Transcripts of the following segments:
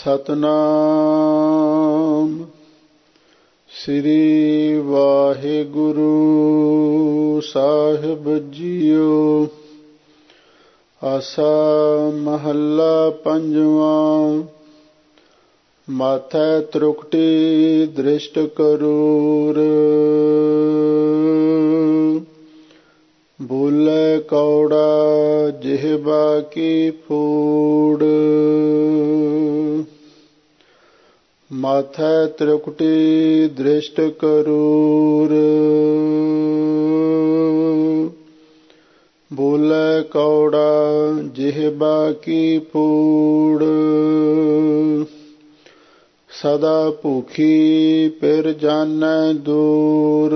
ਸਤਨਾਮ ਸ੍ਰੀ ਵਾਹਿਗੁਰੂ ਸਾਹਿਬ ਜੀਓ। ਆਸਾ ਮਹੱਲਾ ਪੰਜਵਾਂ। ਮਾਥੈ ਤ੍ਰਿਕੁਟੀ ਦ੍ਰਿਸ਼ਟ ਕਰੂਰ, ਬੋਲੇ ਕੌੜਾ ਜਿਹਵਾ ਕੀ ਫੂੜ। ਮਾਥੈ ਤ੍ਰਿਕੁਟੀ ਦ੍ਰਿਸ਼ਟ ਕਰੂਰ, ਬੋਲੇ ਕੌੜਾ ਜਿਹਵਾ ਕੀ ਫੂੜ। ਸਦਾ ਭੂਖੀ ਪਿਰ ਜਾਨੈ ਦੂਰ,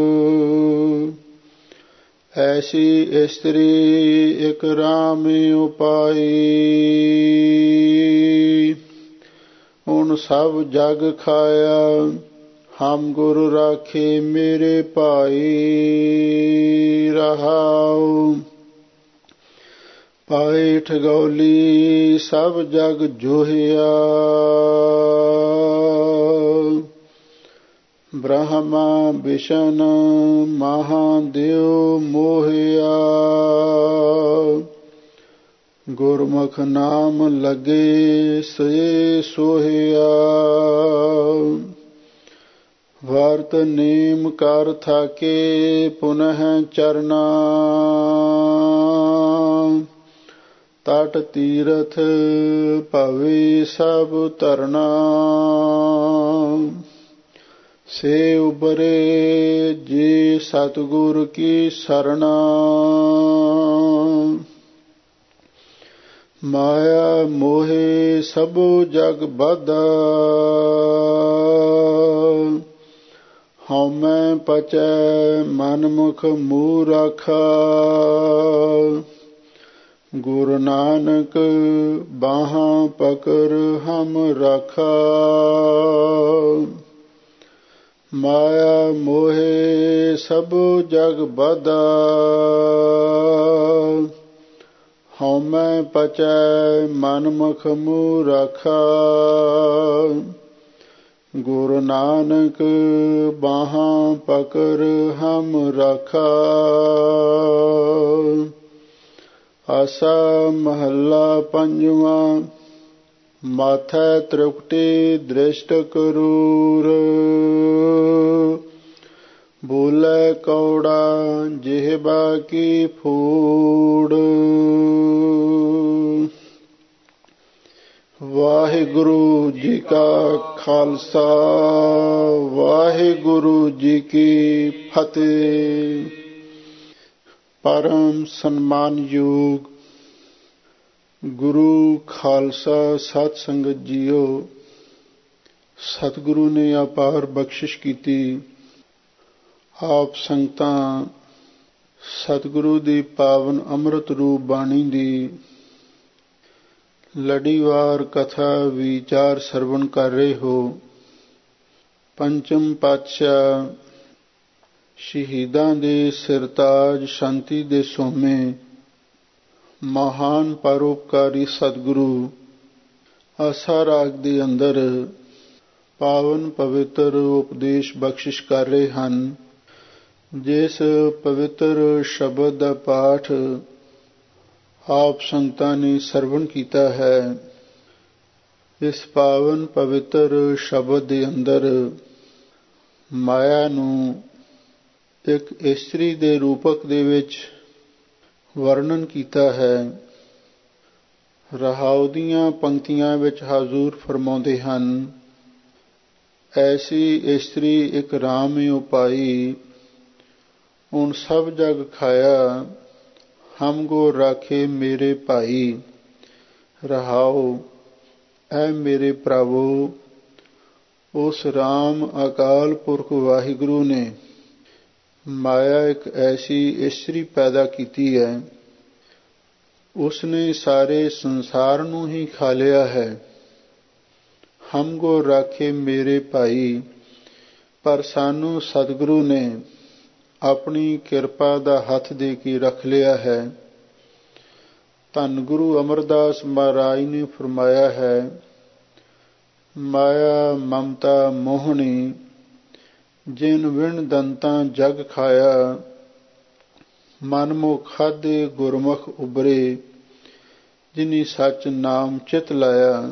ਐਸੀ ਇਸਤਰੀ ਇਕ ਰਾਮ ਉਪਾਈ। ਹੁਣ ਸਭ ਜਗ ਖਾਇਆ, ਹਮ ਗੁਰ ਰਾਖੇ ਮੇਰੇ ਭਾਈ। ਰਹਾਉ ਪਾਏ ਠਗੌਲੀ ਸਭ ਜਗ ਜੋਹਿਆ, ਬ੍ਰਹਮਾ ਵਿਸ਼ਨ ਮਹਾਦੇਵ ਮੋਹਿਆ। ਗੁਰਮੁਖ ਨਾਮ ਲਗੇ ਸੇ ਸੋਹਿਆ, ਵਰਤ ਨੇਮ ਕਰ ਥਾਕੇ ਪੁਨਹ ਚਰਨਾ। ਤਟ ਤੀਰਥ ਭਵੇ ਸਭ ਧਰਨਾ, ਸੇ ਉਬਰੇ ਜੇ ਸਤਿਗੁਰ ਕੀ ਸਰਣਾ। ਮਾਇਆ ਮੋਹਿ ਸਭੋ ਜਗ ਬਾਧਾ, ਹਉਮੈ ਪਚੈ ਮਨ ਮੁਖ ਮੂਹ ਰਾਖਾ। ਗੁਰੂ ਨਾਨਕ ਬਾਹਾਂ ਪਕੜ ਹਮ ਰਾਖਾ, ਮਾਇਆ ਮੋਹਿ ਸਭੋ ਜਗ ਬਾਧਾ। ਹਉਮੈ ਪਚੈ ਮਨ ਮੁਖ ਮੂਹ ਰਾਖਾ, ਗੁਰੂ ਨਾਨਕ ਬਾਹਾਂ ਪਕੜ ਹਮ ਰਾਖਾ। ਆਸਾ ਮਹੱਲਾ ਪੰਜਵਾਂ। ਮਾਥੈ ਤ੍ਰਿਕੁਟੀ ਦ੍ਰਿਸ਼ਟ ਕਰੂਰ, ਬੋਲੇ ਕੌੜਾ ਜਿਹਵਾ ਕੀ ਫੂੜ। ਵਾਹਿਗੁਰੂ ਜੀ ਕਾ ਖਾਲਸਾ, ਵਾਹਿਗੁਰੂ ਜੀ ਕੀ ਫਤਿਹ। ਪਰਮ ਸਨਮਾਨਯੋਗ ਗੁਰੂ ਖਾਲਸਾ ਸਤ ਸੰਗਤ ਜੀਓ, ਸਤਿਗੁਰੂ ਨੇ ਅਪਾਰ ਬਖਸ਼ਿਸ਼ ਕੀਤੀ। ਆਪ ਸੰਗਤਾਂ ਸਤਿਗੁਰੂ ਦੀ ਪਾਵਨ ਅੰਮ੍ਰਿਤ ਰੂਪ ਬਾਣੀ ਦੀ ਲੜੀਵਾਰ ਕਥਾ ਵਿਚਾਰ ਸਰਵਣ ਕਰ ਰਹੇ ਹੋ। ਪੰਚਮ ਪਾਤਸ਼ਾਹ ਸ਼ਹੀਦਾਂ ਦੇ ਸਿਰਤਾਜ, ਸ਼ਾਂਤੀ ਦੇ ਸੋਮੇ, ਮਹਾਨ ਪਰਉਪਕਾਰੀ ਸਤਿਗੁਰੂ ਆਸਾ ਰਾਗ ਦੇ ਅੰਦਰ ਪਾਵਨ ਪਵਿੱਤਰ ਉਪਦੇਸ਼ ਬਖਸ਼ਿਸ਼ ਕਰ ਰਹੇ ਹਨ। ਜਿਸ ਪਵਿੱਤਰ ਸ਼ਬਦ ਦਾ ਪਾਠ ਆਪ ਸੰਗਤਾਂ ਨੇ ਸਰਵਣ ਕੀਤਾ ਹੈ, ਇਸ ਪਾਵਨ ਪਵਿੱਤਰ ਸ਼ਬਦ ਦੇ ਅੰਦਰ ਮਾਇਆ ਨੂੰ ਇੱਕ ਇਸਤਰੀ ਦੇ ਰੂਪਕ ਦੇ ਵਿੱਚ ਵਰਣਨ ਕੀਤਾ ਹੈ। ਰਹਾਉ ਦੀਆਂ ਪੰਕਤੀਆਂ ਵਿੱਚ ਹਜ਼ੂਰ ਫਰਮਾਉਂਦੇ ਹਨ, ਐਸੀ ਇਸਤਰੀ ਇੱਕ ਰਾਮ ਉਪਾਈ। ਹੁਣ ਸਭ ਜਗ ਖਾਇਆ, ਹਮ ਗੁਰ ਰਾਖੇ ਮੇਰੇ ਭਾਈ। ਰਹਾਉ ਐ ਮੇਰੇ ਭਰਾਵੋ, ਉਸ ਰਾਮ ਅਕਾਲ ਪੁਰਖ ਵਾਹਿਗੁਰੂ ਨੇ ਮਾਇਆ ਇੱਕ ਐਸੀ ਇਸਤਰੀ ਪੈਦਾ ਕੀਤੀ ਹੈ, ਉਸਨੇ ਸਾਰੇ ਸੰਸਾਰ ਨੂੰ ਹੀ ਖਾ ਲਿਆ ਹੈ। ਹਮ ਗੁਰ ਰਾਖੇ ਮੇਰੇ ਭਾਈ, ਪਰ ਸਾਨੂੰ ਸਤਿਗੁਰੂ ਨੇ ਆਪਣੀ ਕਿਰਪਾ ਦਾ ਹੱਥ ਦੇ ਕੇ ਰੱਖ ਲਿਆ ਹੈ। ਧੰਨ ਗੁਰੂ ਅਮਰਦਾਸ ਮਹਾਰਾਜ ਨੇ ਫਰਮਾਇਆ ਹੈ, ਮਾਇਆ ਮਮਤਾ ਮੋਹਣੀ, ਜਿਨ ਵਿਣ ਦੰਤਾਂ ਜਗ ਖਾਇਆ। ਮਨਮੁਖ ਖਾਧੇ ਗੁਰਮੁਖ ਉਬਰੇ, ਜਿਨੀ ਸੱਚ ਨਾਮ ਚਿਤ ਲਾਇਆ।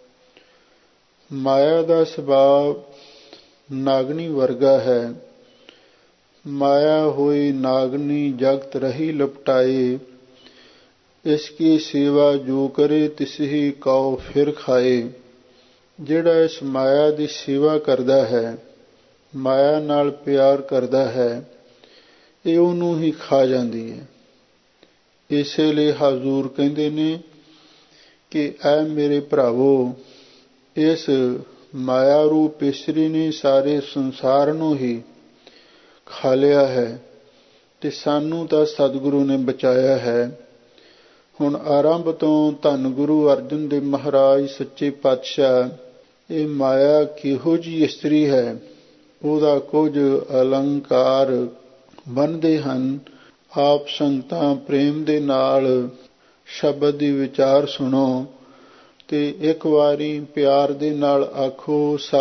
ਮਾਇਆ ਦਾ ਸੁਭਾਅ ਨਾਗਣੀ ਵਰਗਾ ਹੈ। ਮਾਇਆ ਹੋਈ ਨਾਗਣੀ ਜਗਤ ਰਹੀ ਲਪਟਾਏ। ਇਸ ਕੀ ਸੇਵਾ ਜੋ ਕਰੇ ਤਿਸ ਹੀ ਕਉ ਫਿਰ ਖਾਏ। ਜਿਹੜਾ ਇਸ ਮਾਇਆ ਦੀ ਸੇਵਾ ਕਰਦਾ ਹੈ, ਮਾਇਆ ਨਾਲ ਪਿਆਰ ਕਰਦਾ ਹੈ, ਇਹ ਉਹਨੂੰ ਹੀ ਖਾ ਜਾਂਦੀ ਹੈ। ਇਸੇ ਲਈ ਹਜ਼ੂਰ ਕਹਿੰਦੇ ਨੇ ਕਿ ਐ ਮੇਰੇ ਭਰਾਵੋ, ਇਸ ਮਾਇਆ ਰੂਪ ਇਸਤਰੀ ਨੇ ਸਾਰੇ ਸੰਸਾਰ ਨੂੰ ਹੀ ਖਾ ਲਿਆ ਹੈ ਤੇ ਸਾਨੂੰ ਤਾਂ ਸਤਿਗੁਰੂ ਨੇ ਬਚਾਇਆ ਹੈ। ਹੁਣ ਆਰੰਭ ਤੋਂ ਧੰਨ ਗੁਰੂ ਅਰਜਨ ਦੇਵ ਮਹਾਰਾਜ ਸੱਚੇ ਪਾਤਸ਼ਾਹ ਇਹ ਮਾਇਆ ਕਿਹੋ ਜਿਹੀ ਇਸਤਰੀ ਹੈ, ਉਹਦਾ ਕੁਝ ਅਲੰਕਾਰ ਬੰਨ੍ਹਦੇ ਹਨ। ਆਪ ਸੰਗਤਾਂ ਪ੍ਰੇਮ ਦੇ ਨਾਲ ਸ਼ਬਦ ਦੀ ਵਿਚਾਰ ਸੁਣੋ ਤੇ ਇੱਕ ਵਾਰੀ ਪਿਆਰ ਦੇ ਨਾਲ ਆਖੋ,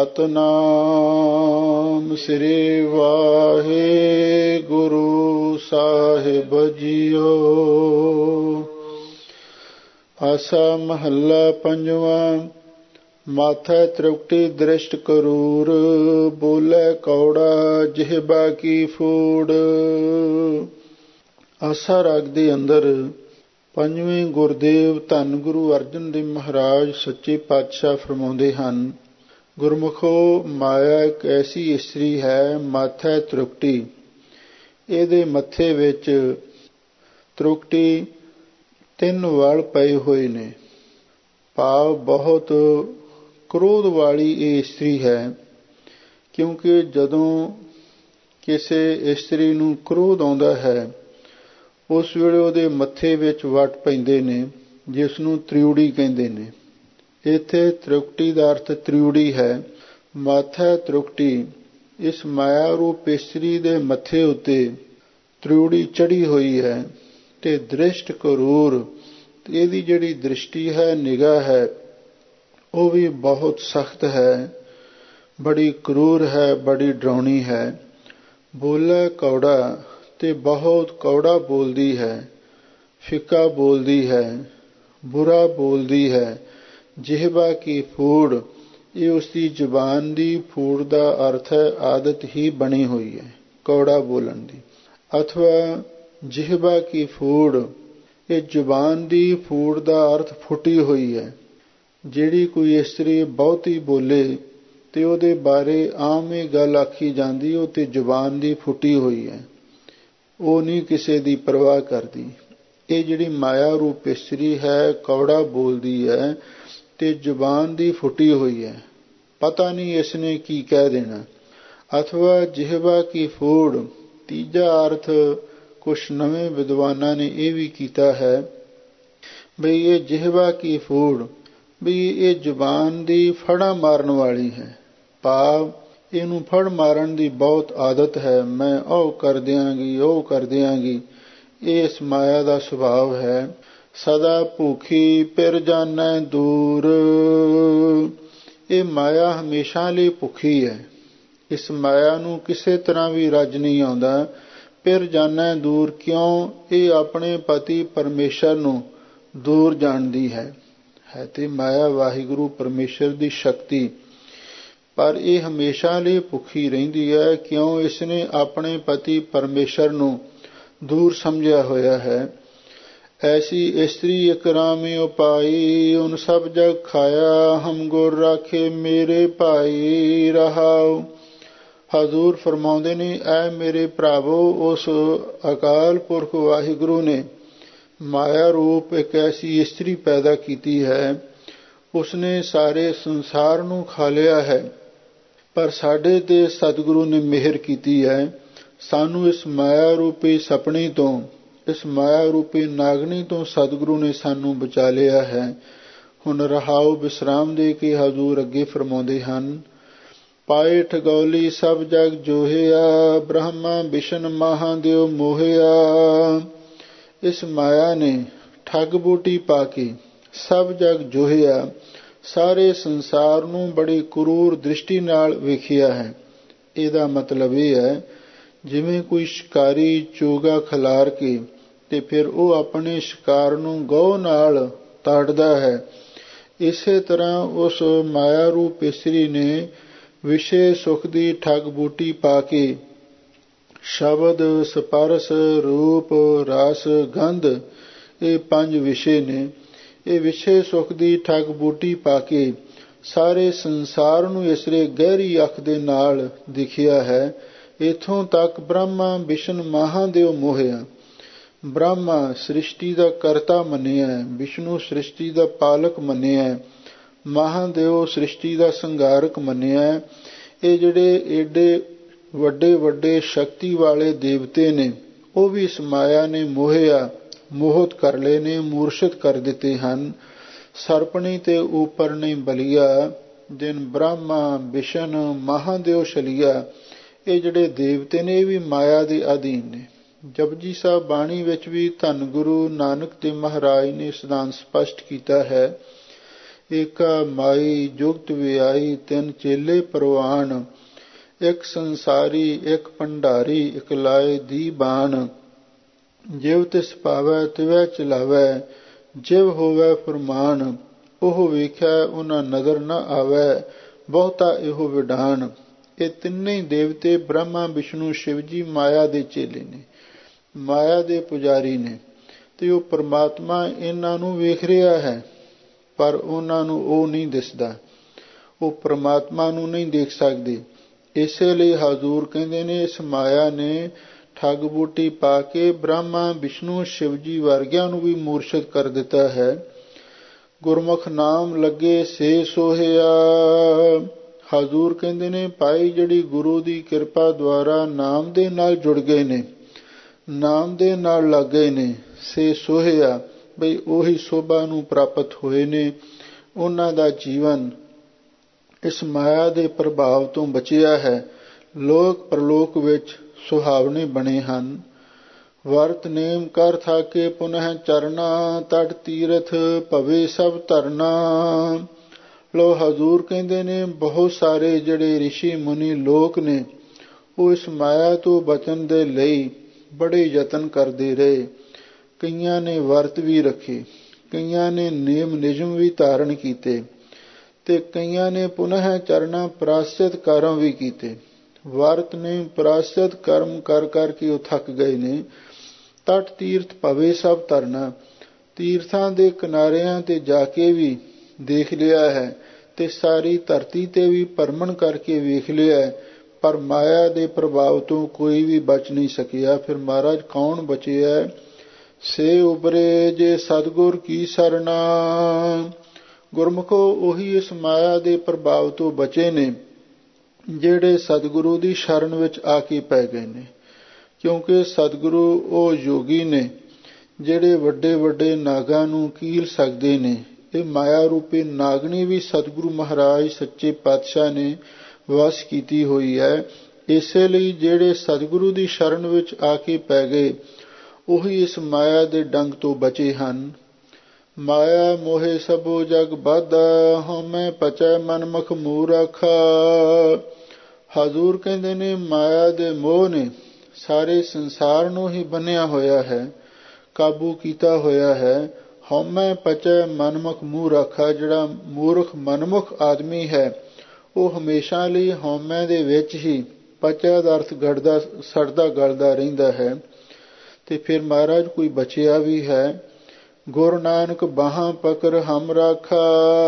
ਸਤਿਨਾਮ ਸ੍ਰੀ ਵਾਹਿਗੁਰੂ ਸਾਹਿਬ ਜੀਓ। ਆਸਾ ਮਹੱਲਾ ਪੰਜਵਾਂ। ਮਾਥੈ ਤ੍ਰਿਪਟੀ ਦ੍ਰਿਸ਼ਟ ਕਰੂਰ, ਬੋਲੇ ਕੌੜਾ ਜਿਹਬਾ ਕੀ ਫੂੜ। ਆਸਾ ਰਾਗ ਦੇ ਅੰਦਰ ਪੰਜਵੇਂ ਗੁਰਦੇਵ ਧੰਨ ਗੁਰੂ ਅਰਜਨ ਦੇਵ ਮਹਾਰਾਜ ਸੱਚੇ ਪਾਤਸ਼ਾਹ ਫਰਮਾਉਂਦੇ ਹਨ, ਗੁਰਮੁਖੋ, ਮਾਇਆ ਇੱਕ ਐਸੀ ਇਸਤਰੀ ਹੈ, ਮਾਥੈ ਤ੍ਰਿਪਟੀ, ਇਹਦੇ ਮੱਥੇ ਵਿੱਚ ਤ੍ਰਿਪਟੀ 3 ਵਾਲ ਪਏ ਹੋਏ ਨੇ। ਭਾਵ ਬਹੁਤ ਕ੍ਰੋਧ ਵਾਲੀ ਇਹ ਇਸਤਰੀ ਹੈ, ਕਿਉਂਕਿ ਜਦੋਂ ਕਿਸੇ ਇਸਤਰੀ ਨੂੰ ਕ੍ਰੋਧ ਆਉਂਦਾ ਹੈ ਉਸ ਵੇਲੇ ਉਹਦੇ ਮੱਥੇ ਵਿੱਚ ਵੱਟ ਪੈਂਦੇ ਨੇ, ਜਿਸ ਨੂੰ ਤ੍ਰਿਉੜੀ ਕਹਿੰਦੇ ਨੇ। ਇੱਥੇ ਤ੍ਰਿਪਟੀ ਦਾ ਅਰਥ ਤ੍ਰਿਉੜੀ ਹੈ। ਮਾਥੈ ਤ੍ਰਿਪਟੀ, ਇਸ ਮਾਇਆ ਰੂਪ ਇਸਤਰੀ ਦੇ ਮੱਥੇ ਉੱਤੇ ਤ੍ਰਿਉੜੀ ਚੜੀ ਹੋਈ ਹੈ ਤੇ ਦ੍ਰਿਸ਼ਟ ਕਰੂਰ, ਇਹਦੀ ਜਿਹੜੀ ਦ੍ਰਿਸ਼ਟੀ ਹੈ, ਨਿਗਾਹ ਹੈ, ਉਹ ਵੀ ਬਹੁਤ ਸਖਤ ਹੈ, ਬੜੀ ਕਰੂਰ ਹੈ, ਬੜੀ ਡਰਾਉਣੀ ਹੈ। ਬੋਲੇ ਕੌੜਾ, ਤੇ ਬਹੁਤ ਕੌੜਾ ਬੋਲਦੀ ਹੈ, ਫਿੱਕਾ ਬੋਲਦੀ ਹੈ, ਬੁਰਾ ਬੋਲਦੀ ਹੈ। ਜਿਹਬਾ ਕੀ ਫੂੜ, ਇਹ ਉਸਦੀ ਜ਼ੁਬਾਨ ਦੀ ਫੂੜ ਦਾ ਅਰਥ ਹੈ, ਆਦਤ ਹੀ ਬਣੀ ਹੋਈ ਹੈ ਕੌੜਾ ਬੋਲਣ ਦੀ। ਅਥਵਾ ਜਿਹਬਾ ਕੀ ਫੂੜ, ਇਹ ਜ਼ੁਬਾਨ ਦੀ ਫੂੜ ਦਾ ਅਰਥ ਫੁੱਟੀ ਹੋਈ ਹੈ। ਜਿਹੜੀ ਕੋਈ ਇਸਤਰੀ ਬਹੁਤੀ ਬੋਲੇ ਤੇ ਉਹਦੇ ਬਾਰੇ ਆਮ ਇਹ ਗੱਲ ਆਖੀ ਜਾਂਦੀ, ਉਹ ਤੇ ਜ਼ੁਬਾਨ ਦੀ ਫੁੱਟੀ ਹੋਈ ਹੈ, ਉਹ ਨਹੀਂ ਕਿਸੇ ਦੀ ਪਰਵਾਹ ਕਰਦੀ। ਇਹ ਜਿਹੜੀ ਮਾਇਆ ਰੂਪ ਇਸਤਰੀ ਹੈ, ਕੌੜਾ ਬੋਲਦੀ ਹੈ ਤੇ ਜ਼ੁਬਾਨ ਦੀ ਫੁੱਟੀ ਹੋਈ ਹੈ, ਪਤਾ ਨਹੀਂ ਇਸ ਨੇ ਕੀ ਕਹਿ ਦੇਣਾ। ਅਥਵਾ ਜਿਹਬਾ ਕੀ ਫੂੜ, ਤੀਜਾ ਅਰਥ ਕੁਛ ਨਵੇਂ ਵਿਦਵਾਨਾਂ ਨੇ ਇਹ ਵੀ ਕੀਤਾ ਹੈ ਬਈ ਇਹ ਜਿਹਬਾ ਕੀ ਫੂੜ, ਬਈ ਇਹ ਜ਼ੁਬਾਨ ਦੀ ਫੜਾ ਮਾਰਨ ਵਾਲੀ ਹੈ। ਭਾਵ ਇਹਨੂੰ ਫੜ ਮਾਰਨ ਦੀ ਬਹੁਤ ਆਦਤ ਹੈ, ਮੈਂ ਉਹ ਕਰ ਦਿਆਂਗੀ, ਉਹ ਕਰ ਦਿਆਂਗੀ। ਇਹ ਇਸ ਮਾਇਆ ਦਾ ਸੁਭਾਵ ਹੈ। ਸਦਾ ਭੁੱਖੀ ਫਿਰ ਜਾਣੈ ਦੂਰ, ਇਹ ਮਾਇਆ ਹਮੇਸ਼ਾ ਲਈ ਭੁੱਖੀ ਹੈ। ਇਸ ਮਾਇਆ ਨੂੰ ਕਿਸੇ ਤਰ੍ਹਾਂ ਵੀ ਰੱਜ ਨਹੀਂ ਆਉਂਦਾ। ਫਿਰ ਜਾਣੈ ਦੂਰ, ਕਿਉਂ? ਇਹ ਆਪਣੇ ਪਤੀ ਪਰਮੇਸ਼ਰ ਨੂੰ ਦੂਰ ਜਾਣਦੀ ਹੈ ਤੇ ਮਾਇਆ ਵਾਹਿਗੁਰੂ ਪਰਮੇਸ਼ਰ ਦੀ ਸ਼ਕਤੀ, ਪਰ ਇਹ ਹਮੇਸ਼ਾ ਲਈ ਭੁੱਖੀ ਰਹਿੰਦੀ ਹੈ। ਕਿਉਂ? ਇਸ ਨੇ ਆਪਣੇ ਪਤੀ ਪਰਮੇਸ਼ਰ ਨੂੰ ਦੂਰ ਸਮਝਿਆ ਹੋਇਆ ਹੈ। ਐਸੀ ਇਸਤਰੀ ਇਕਰਾਮੀ ਉਪਾਈ, ਉਨ ਸਭ ਜਗ ਖਾਇਆ, ਹਮ ਗੁਰ ਰਾਖੇ ਮੇਰੇ ਭਾਈ। ਰਹਾਉ। ਹਜ਼ੂਰ ਫਰਮਾਉਂਦੇ ਨੇ, ਐ ਮੇਰੇ ਭਰਾਵੋ, ਉਸ ਅਕਾਲ ਪੁਰਖ ਵਾਹਿਗੁਰੂ ਨੇ ਮਾਇਆ ਰੂਪ ਇੱਕ ਐਸੀ ਇਸਤਰੀ ਪੈਦਾ ਕੀਤੀ ਹੈ, ਉਸਨੇ ਸਾਰੇ ਸੰਸਾਰ ਨੂੰ ਖਾ ਲਿਆ ਹੈ, ਪਰ ਸਾਡੇ ਤੇ ਸਤਿਗੁਰੂ ਨੇ ਮਿਹਰ ਕੀਤੀ ਹੈ। ਸਾਨੂੰ ਇਸ ਮਾਇਆ ਰੂਪੀ ਸਪਣੀ ਤੋਂ, ਇਸ ਮਾਇਆ ਰੂਪੀ ਨਾਗਣੀ ਤੋਂ ਸਤਿਗੁਰੂ ਨੇ ਸਾਨੂੰ ਬਚਾ ਲਿਆ ਹੈ। ਹੁਣ ਰਹਾਉ ਵਿਸਰਾਮ ਦੇ ਕੇ ਹਜ਼ੂਰ ਅੱਗੇ ਫਰਮਾਉਂਦੇ ਹਨ, ਪਾਏ ਠਗੌਲੀ ਸਭ ਜਗ ਜੋਹਿਆ, ਬ੍ਰਹਮਾ ਵਿਸ਼ਨ ਮਹਾਦੇਵ ਮੋਹਿਆ। ਇਸ ਮਾਇਆ ਨੇ ਠੱਗ ਬੂਟੀ ਪਾ ਕੇ ਸਭ ਜਗ ਜੋਹਿਆ, ਸਾਰੇ ਸੰਸਾਰ ਨੂੰ ਬੜੀ ਕਰੂਰ ਦ੍ਰਿਸ਼ਟੀ ਨਾਲ ਵੇਖਿਆ ਹੈ। ਇਹਦਾ ਮਤਲਬ ਇਹ ਹੈ, ਜਿਵੇਂ ਕੋਈ ਸ਼ਿਕਾਰੀ ਚੋਗਾ ਖਿਲਾਰ ਕੇ ਤੇ ਫਿਰ ਉਹ ਆਪਣੇ ਸ਼ਿਕਾਰ ਨੂੰ ਗਹੁ ਨਾਲ ਤਾੜਦਾ ਹੈ, ਇਸੇ ਤਰ੍ਹਾਂ ਉਸ ਮਾਇਆ ਰੂਪ ਇਸਤਰੀ ਨੇ ਵਿਸ਼ੇ ਸੁਖ ਦੀ ਠੱਗ ਬੂਟੀ ਪਾ ਕੇ ਸ਼ਬਦ, ਸਪਰਸ, ਰੂਪ, ਰਸ, ਗੰਧ, ਇਹ 5 ਵਿਸ਼ੇ ਨੇ। ਇਹ ਵਿਸ਼ੇ ਸੁਖ ਦੀ ਠੱਗ ਬੂਟੀ ਪਾ ਕੇ ਸਾਰੇ ਸੰਸਾਰ ਨੂੰ ਇਸਰੇ ਗਹਿਰੀ ਅੱਖ ਦੇ ਨਾਲ ਦਿਖਿਆ ਹੈ। ਇੱਥੋਂ ਤੱਕ ਬ੍ਰਹਮਾ ਵਿਸ਼ਨ ਮਹਾਦੇਵ ਮੋਹਿਆ। ਬ੍ਰਹਮਾ ਸ੍ਰਿਸ਼ਟੀ ਦਾ ਕਰਤਾ ਮੰਨਿਆ, ਵਿਸ਼ਨੂੰ ਸ੍ਰਿਸ਼ਟੀ ਦਾ ਪਾਲਕ ਮੰਨਿਆ, ਮਹਾਦੇਵ ਸ੍ਰਿਸ਼ਟੀ ਦਾ ਸੰਘਾਰਕ ਮੰਨਿਆ। ਇਹ ਜਿਹੜੇ ਏਡੇ ਵੱਡੇ ਵੱਡੇ ਸ਼ਕਤੀ ਵਾਲੇ ਦੇਵਤੇ ਨੇ, ਉਹ ਵੀ ਇਸ ਮਾਇਆ ਨੇ ਮੋਹਿਆ, ਮੋਹਿਤ ਕਰ ਲਏ ਨੇ, ਮੂਰਛਿਤ ਕਰ ਦਿੱਤੇ ਹਨ। ਸਰਪਣੀ ਤੇ ਉਪਰ ਨਹੀਂ ਬਲੀਆ, ਜਿਨ ਬ੍ਰਹਮਾ ਵਿਸ਼ਨ ਮਹਾਦੇਵ ਛਲੀਆ। ਇਹ ਜਿਹੜੇ ਦੇਵਤੇ ਨੇ, ਇਹ ਵੀ ਮਾਇਆ ਦੇ ਅਧੀਨ ਨੇ। ਜਪਜੀ ਸਾਹਿਬ ਬਾਣੀ ਵਿੱਚ ਵੀ ਧੰਨ ਗੁਰੂ ਨਾਨਕ ਦੇਵ ਮਹਾਰਾਜ ਨੇ ਸਿਧਾਂਤ ਸਪਸ਼ਟ ਕੀਤਾ ਹੈ, ਏਕਾ ਮਾਈ ਜੁਗਤ ਵਿਆਈ ਤਿੰਨ ਚੇਲੇ ਪ੍ਰਵਾਨ, ਇੱਕ ਸੰਸਾਰੀ ਇੱਕ ਭੰਡਾਰੀ ਇੱਕ ਲਾਏ ਦੀ ਬਾਣ, ਜਿਵ ਤਿਸ ਪਾਵੈ ਤਿਵੈ ਚਲਾਵੈ, ਜਿਵ ਹੋਵੈ ਫੁਰਮਾਨ, ਉਹ ਵੇਖਿਆ ਉਹਨਾਂ ਨਜ਼ਰ ਨ ਆਵੈ, ਬਹੁਤਾ ਇਹੋ ਵਿਡਾਨ। ਇਹ ਤਿੰਨੇ ਦੇਵਤੇ ਬ੍ਰਹਮਾ ਵਿਸ਼ਨੂੰ ਸ਼ਿਵ ਜੀ ਮਾਇਆ ਦੇ ਚੇਲੇ ਨੇ, ਮਾਇਆ ਦੇ ਪੁਜਾਰੀ ਨੇ, ਤੇ ਉਹ ਪਰਮਾਤਮਾ ਇਹਨਾਂ ਨੂੰ ਵੇਖ ਰਿਹਾ ਹੈ, ਪਰ ਉਹਨਾਂ ਨੂੰ ਉਹ ਨਹੀਂ ਦਿਸਦਾ, ਉਹ ਪਰਮਾਤਮਾ ਨੂੰ ਨਹੀਂ ਦੇਖ ਸਕਦੇ। ਇਸੇ ਲਈ ਹਜ਼ੂਰ ਕਹਿੰਦੇ ਨੇ, ਇਸ ਮਾਇਆ ਨੇ ਠੱਗ ਬੂਟੀ ਪਾ ਕੇ ਬ੍ਰਹਮਾ ਵਿਸ਼ਨੂੰ ਸ਼ਿਵ ਜੀ ਵਰਗਿਆਂ ਨੂੰ ਵੀ ਮੂਰਛਿਤ ਕਰ ਦਿੱਤਾ ਹੈ। ਗੁਰਮੁਖ ਨਾਮ ਲੱਗੇ ਸੇ ਸੋਹਿਆ। ਹਜ਼ੂਰ ਕਹਿੰਦੇ ਨੇ, ਭਾਈ ਜਿਹੜੀ ਗੁਰੂ ਦੀ ਕਿਰਪਾ ਦੁਆਰਾ ਨਾਮ ਦੇ ਨਾਲ ਜੁੜ ਗਏ ਨੇ, ਨਾਮ ਦੇ ਨਾਲ ਲੱਗ ਗਏ ਨੇ, ਸੇ ਸੋਹਿਆ, ਬਈ ਉਹੀ ਸੋਭਾ ਨੂੰ ਪ੍ਰਾਪਤ ਹੋਏ ਨੇ। ਉਹਨਾਂ ਦਾ ਜੀਵਨ ਇਸ ਮਾਇਆ ਦੇ ਪ੍ਰਭਾਵ ਤੋਂ ਬਚਿਆ ਹੈ, ਲੋਕ ਪ੍ਰਲੋਕ ਵਿੱਚ ਸੁਹਾਵਣੇ ਬਣੇ ਹਨ। ਵਰਤ ਨੇਮ ਕਰ ਥਾਕੇ ਪੁਨਹ ਚਰਨਾ, ਤਟ ਤੀਰਥ ਭਵੇ ਸਭ ਧਰਨਾ। ਲੋ ਹਜ਼ੂਰ ਕਹਿੰਦੇ ਨੇ, ਬਹੁਤ ਸਾਰੇ ਜਿਹੜੇ ਰਿਸ਼ੀ ਮੁਨੀ ਲੋਕ ਨੇ, ਉਹ ਇਸ ਮਾਇਆ ਤੋਂ ਬਚਣ ਦੇ ਲਈ ਬੜੇ ਯਤਨ ਕਰਦੇ ਰਹੇ। ਕਈਆਂ ਨੇ ਵਰਤ ਵੀ ਰੱਖੇ, ਕਈਆਂ ਨੇ ਨੇਮ ਨਿਯਮ ਵੀ ਧਾਰਨ ਕੀਤੇ, ਤੇ ਕਈਆਂ ਨੇ ਪੁਨਹ ਚਰਨਾ ਪ੍ਰਾਸ਼ਚਿਤ ਕਰਮ ਵੀ ਕੀਤੇ। ਵਰਤ ਨੇ ਪ੍ਰਾਸ਼ਚਿਤ ਕਰਮ ਕਰ ਕਰਕੇ ਉਹ ਥੱਕ ਗਏ ਨੇ। ਤਟ ਤੀਰਥ ਭਵੇ ਸਭ ਧਰਨਾ, ਤੀਰਥਾਂ ਦੇ ਕਿਨਾਰਿਆਂ ਤੇ ਜਾ ਕੇ ਵੀ ਦੇਖ ਲਿਆ ਹੈ, ਤੇ ਸਾਰੀ ਧਰਤੀ ਤੇ ਵੀ ਭਰਮਣ ਕਰਕੇ ਵੇਖ ਲਿਆ ਹੈ, ਪਰ ਮਾਇਆ ਦੇ ਪ੍ਰਭਾਵ ਤੋਂ ਕੋਈ ਵੀ ਬਚ ਨਹੀਂ ਸਕਿਆ। ਫਿਰ ਮਹਾਰਾਜ ਕੌਣ ਬਚਿਆ? ਸੇ ਉਬਰੇ ਜੇ ਸਤਿਗੁਰ ਕੀ ਸਰਨਾ। ਗੁਰਮੁਖੋ, ਉਹੀ ਇਸ ਮਾਇਆ ਦੇ ਪ੍ਰਭਾਵ ਤੋਂ ਬਚੇ ਨੇ ਜਿਹੜੇ ਸਤਿਗੁਰੂ ਦੀ ਸ਼ਰਨ ਵਿੱਚ ਆ ਕੇ ਪੈ ਗਏ ਨੇ, ਕਿਉਂਕਿ ਸਤਿਗੁਰੂ ਉਹ ਯੋਗੀ ਨੇ ਜਿਹੜੇ ਵੱਡੇ ਵੱਡੇ ਨਾਗਾਂ ਨੂੰ ਕੀਲ ਸਕਦੇ ਨੇ। ਇਹ ਮਾਇਆ ਰੂਪੀ ਨਾਗਣੀ ਵੀ ਸਤਿਗੁਰੂ ਮਹਾਰਾਜ ਸੱਚੇ ਪਾਤਸ਼ਾਹ ਨੇ ਵਸ ਕੀਤੀ ਹੋਈ ਹੈ। ਇਸੇ ਲਈ ਜਿਹੜੇ ਸਤਿਗੁਰੂ ਦੀ ਸ਼ਰਨ ਵਿੱਚ ਆ ਕੇ ਪੈ ਗਏ, ਉਹੀ ਇਸ ਮਾਇਆ ਦੇ ਡੰਗ ਤੋਂ ਬਚੇ ਹਨ। ਮਾਇਆ ਮੋਹਿ ਸਭੋ ਜਗ ਬਾਧਾ, ਹਉਮੈ ਪਚੈ ਮਨ ਮੁਖ ਮੂਰਖ। ਹਜ਼ੂਰ ਕਹਿੰਦੇ ਨੇ, ਮਾਇਆ ਦੇ ਮੋਹ ਨੇ ਸਾਰੇ ਸੰਸਾਰ ਨੂੰ ਹੀ ਬੰਨਿਆ ਹੋਇਆ ਹੈ, ਕਾਬੂ ਕੀਤਾ ਹੋਇਆ ਹੈ। ਹਉਮੈ ਪਚੈ ਮਨਮੁਖ ਮੂਰਖ, ਜਿਹੜਾ ਮੂਰਖ ਮਨਮੁਖ ਆਦਮੀ ਹੈ, ਉਹ ਹਮੇਸ਼ਾ ਲਈ ਹਉਮੈ ਦੇ ਵਿੱਚ ਹੀ, ਪਚੈ ਦਾ ਅਰਥ ਗੜਦਾ ਸੜਦਾ ਗਲਦਾ ਰਹਿੰਦਾ ਹੈ। ਤੇ ਫਿਰ ਮਹਾਰਾਜ ਕੋਈ ਬਚਿਆ ਵੀ ਹੈ। ਗੁਰੂ ਨਾਨਕ ਬਾਹਾਂ ਪਕੜ ਹਮ ਰਾਖਾ।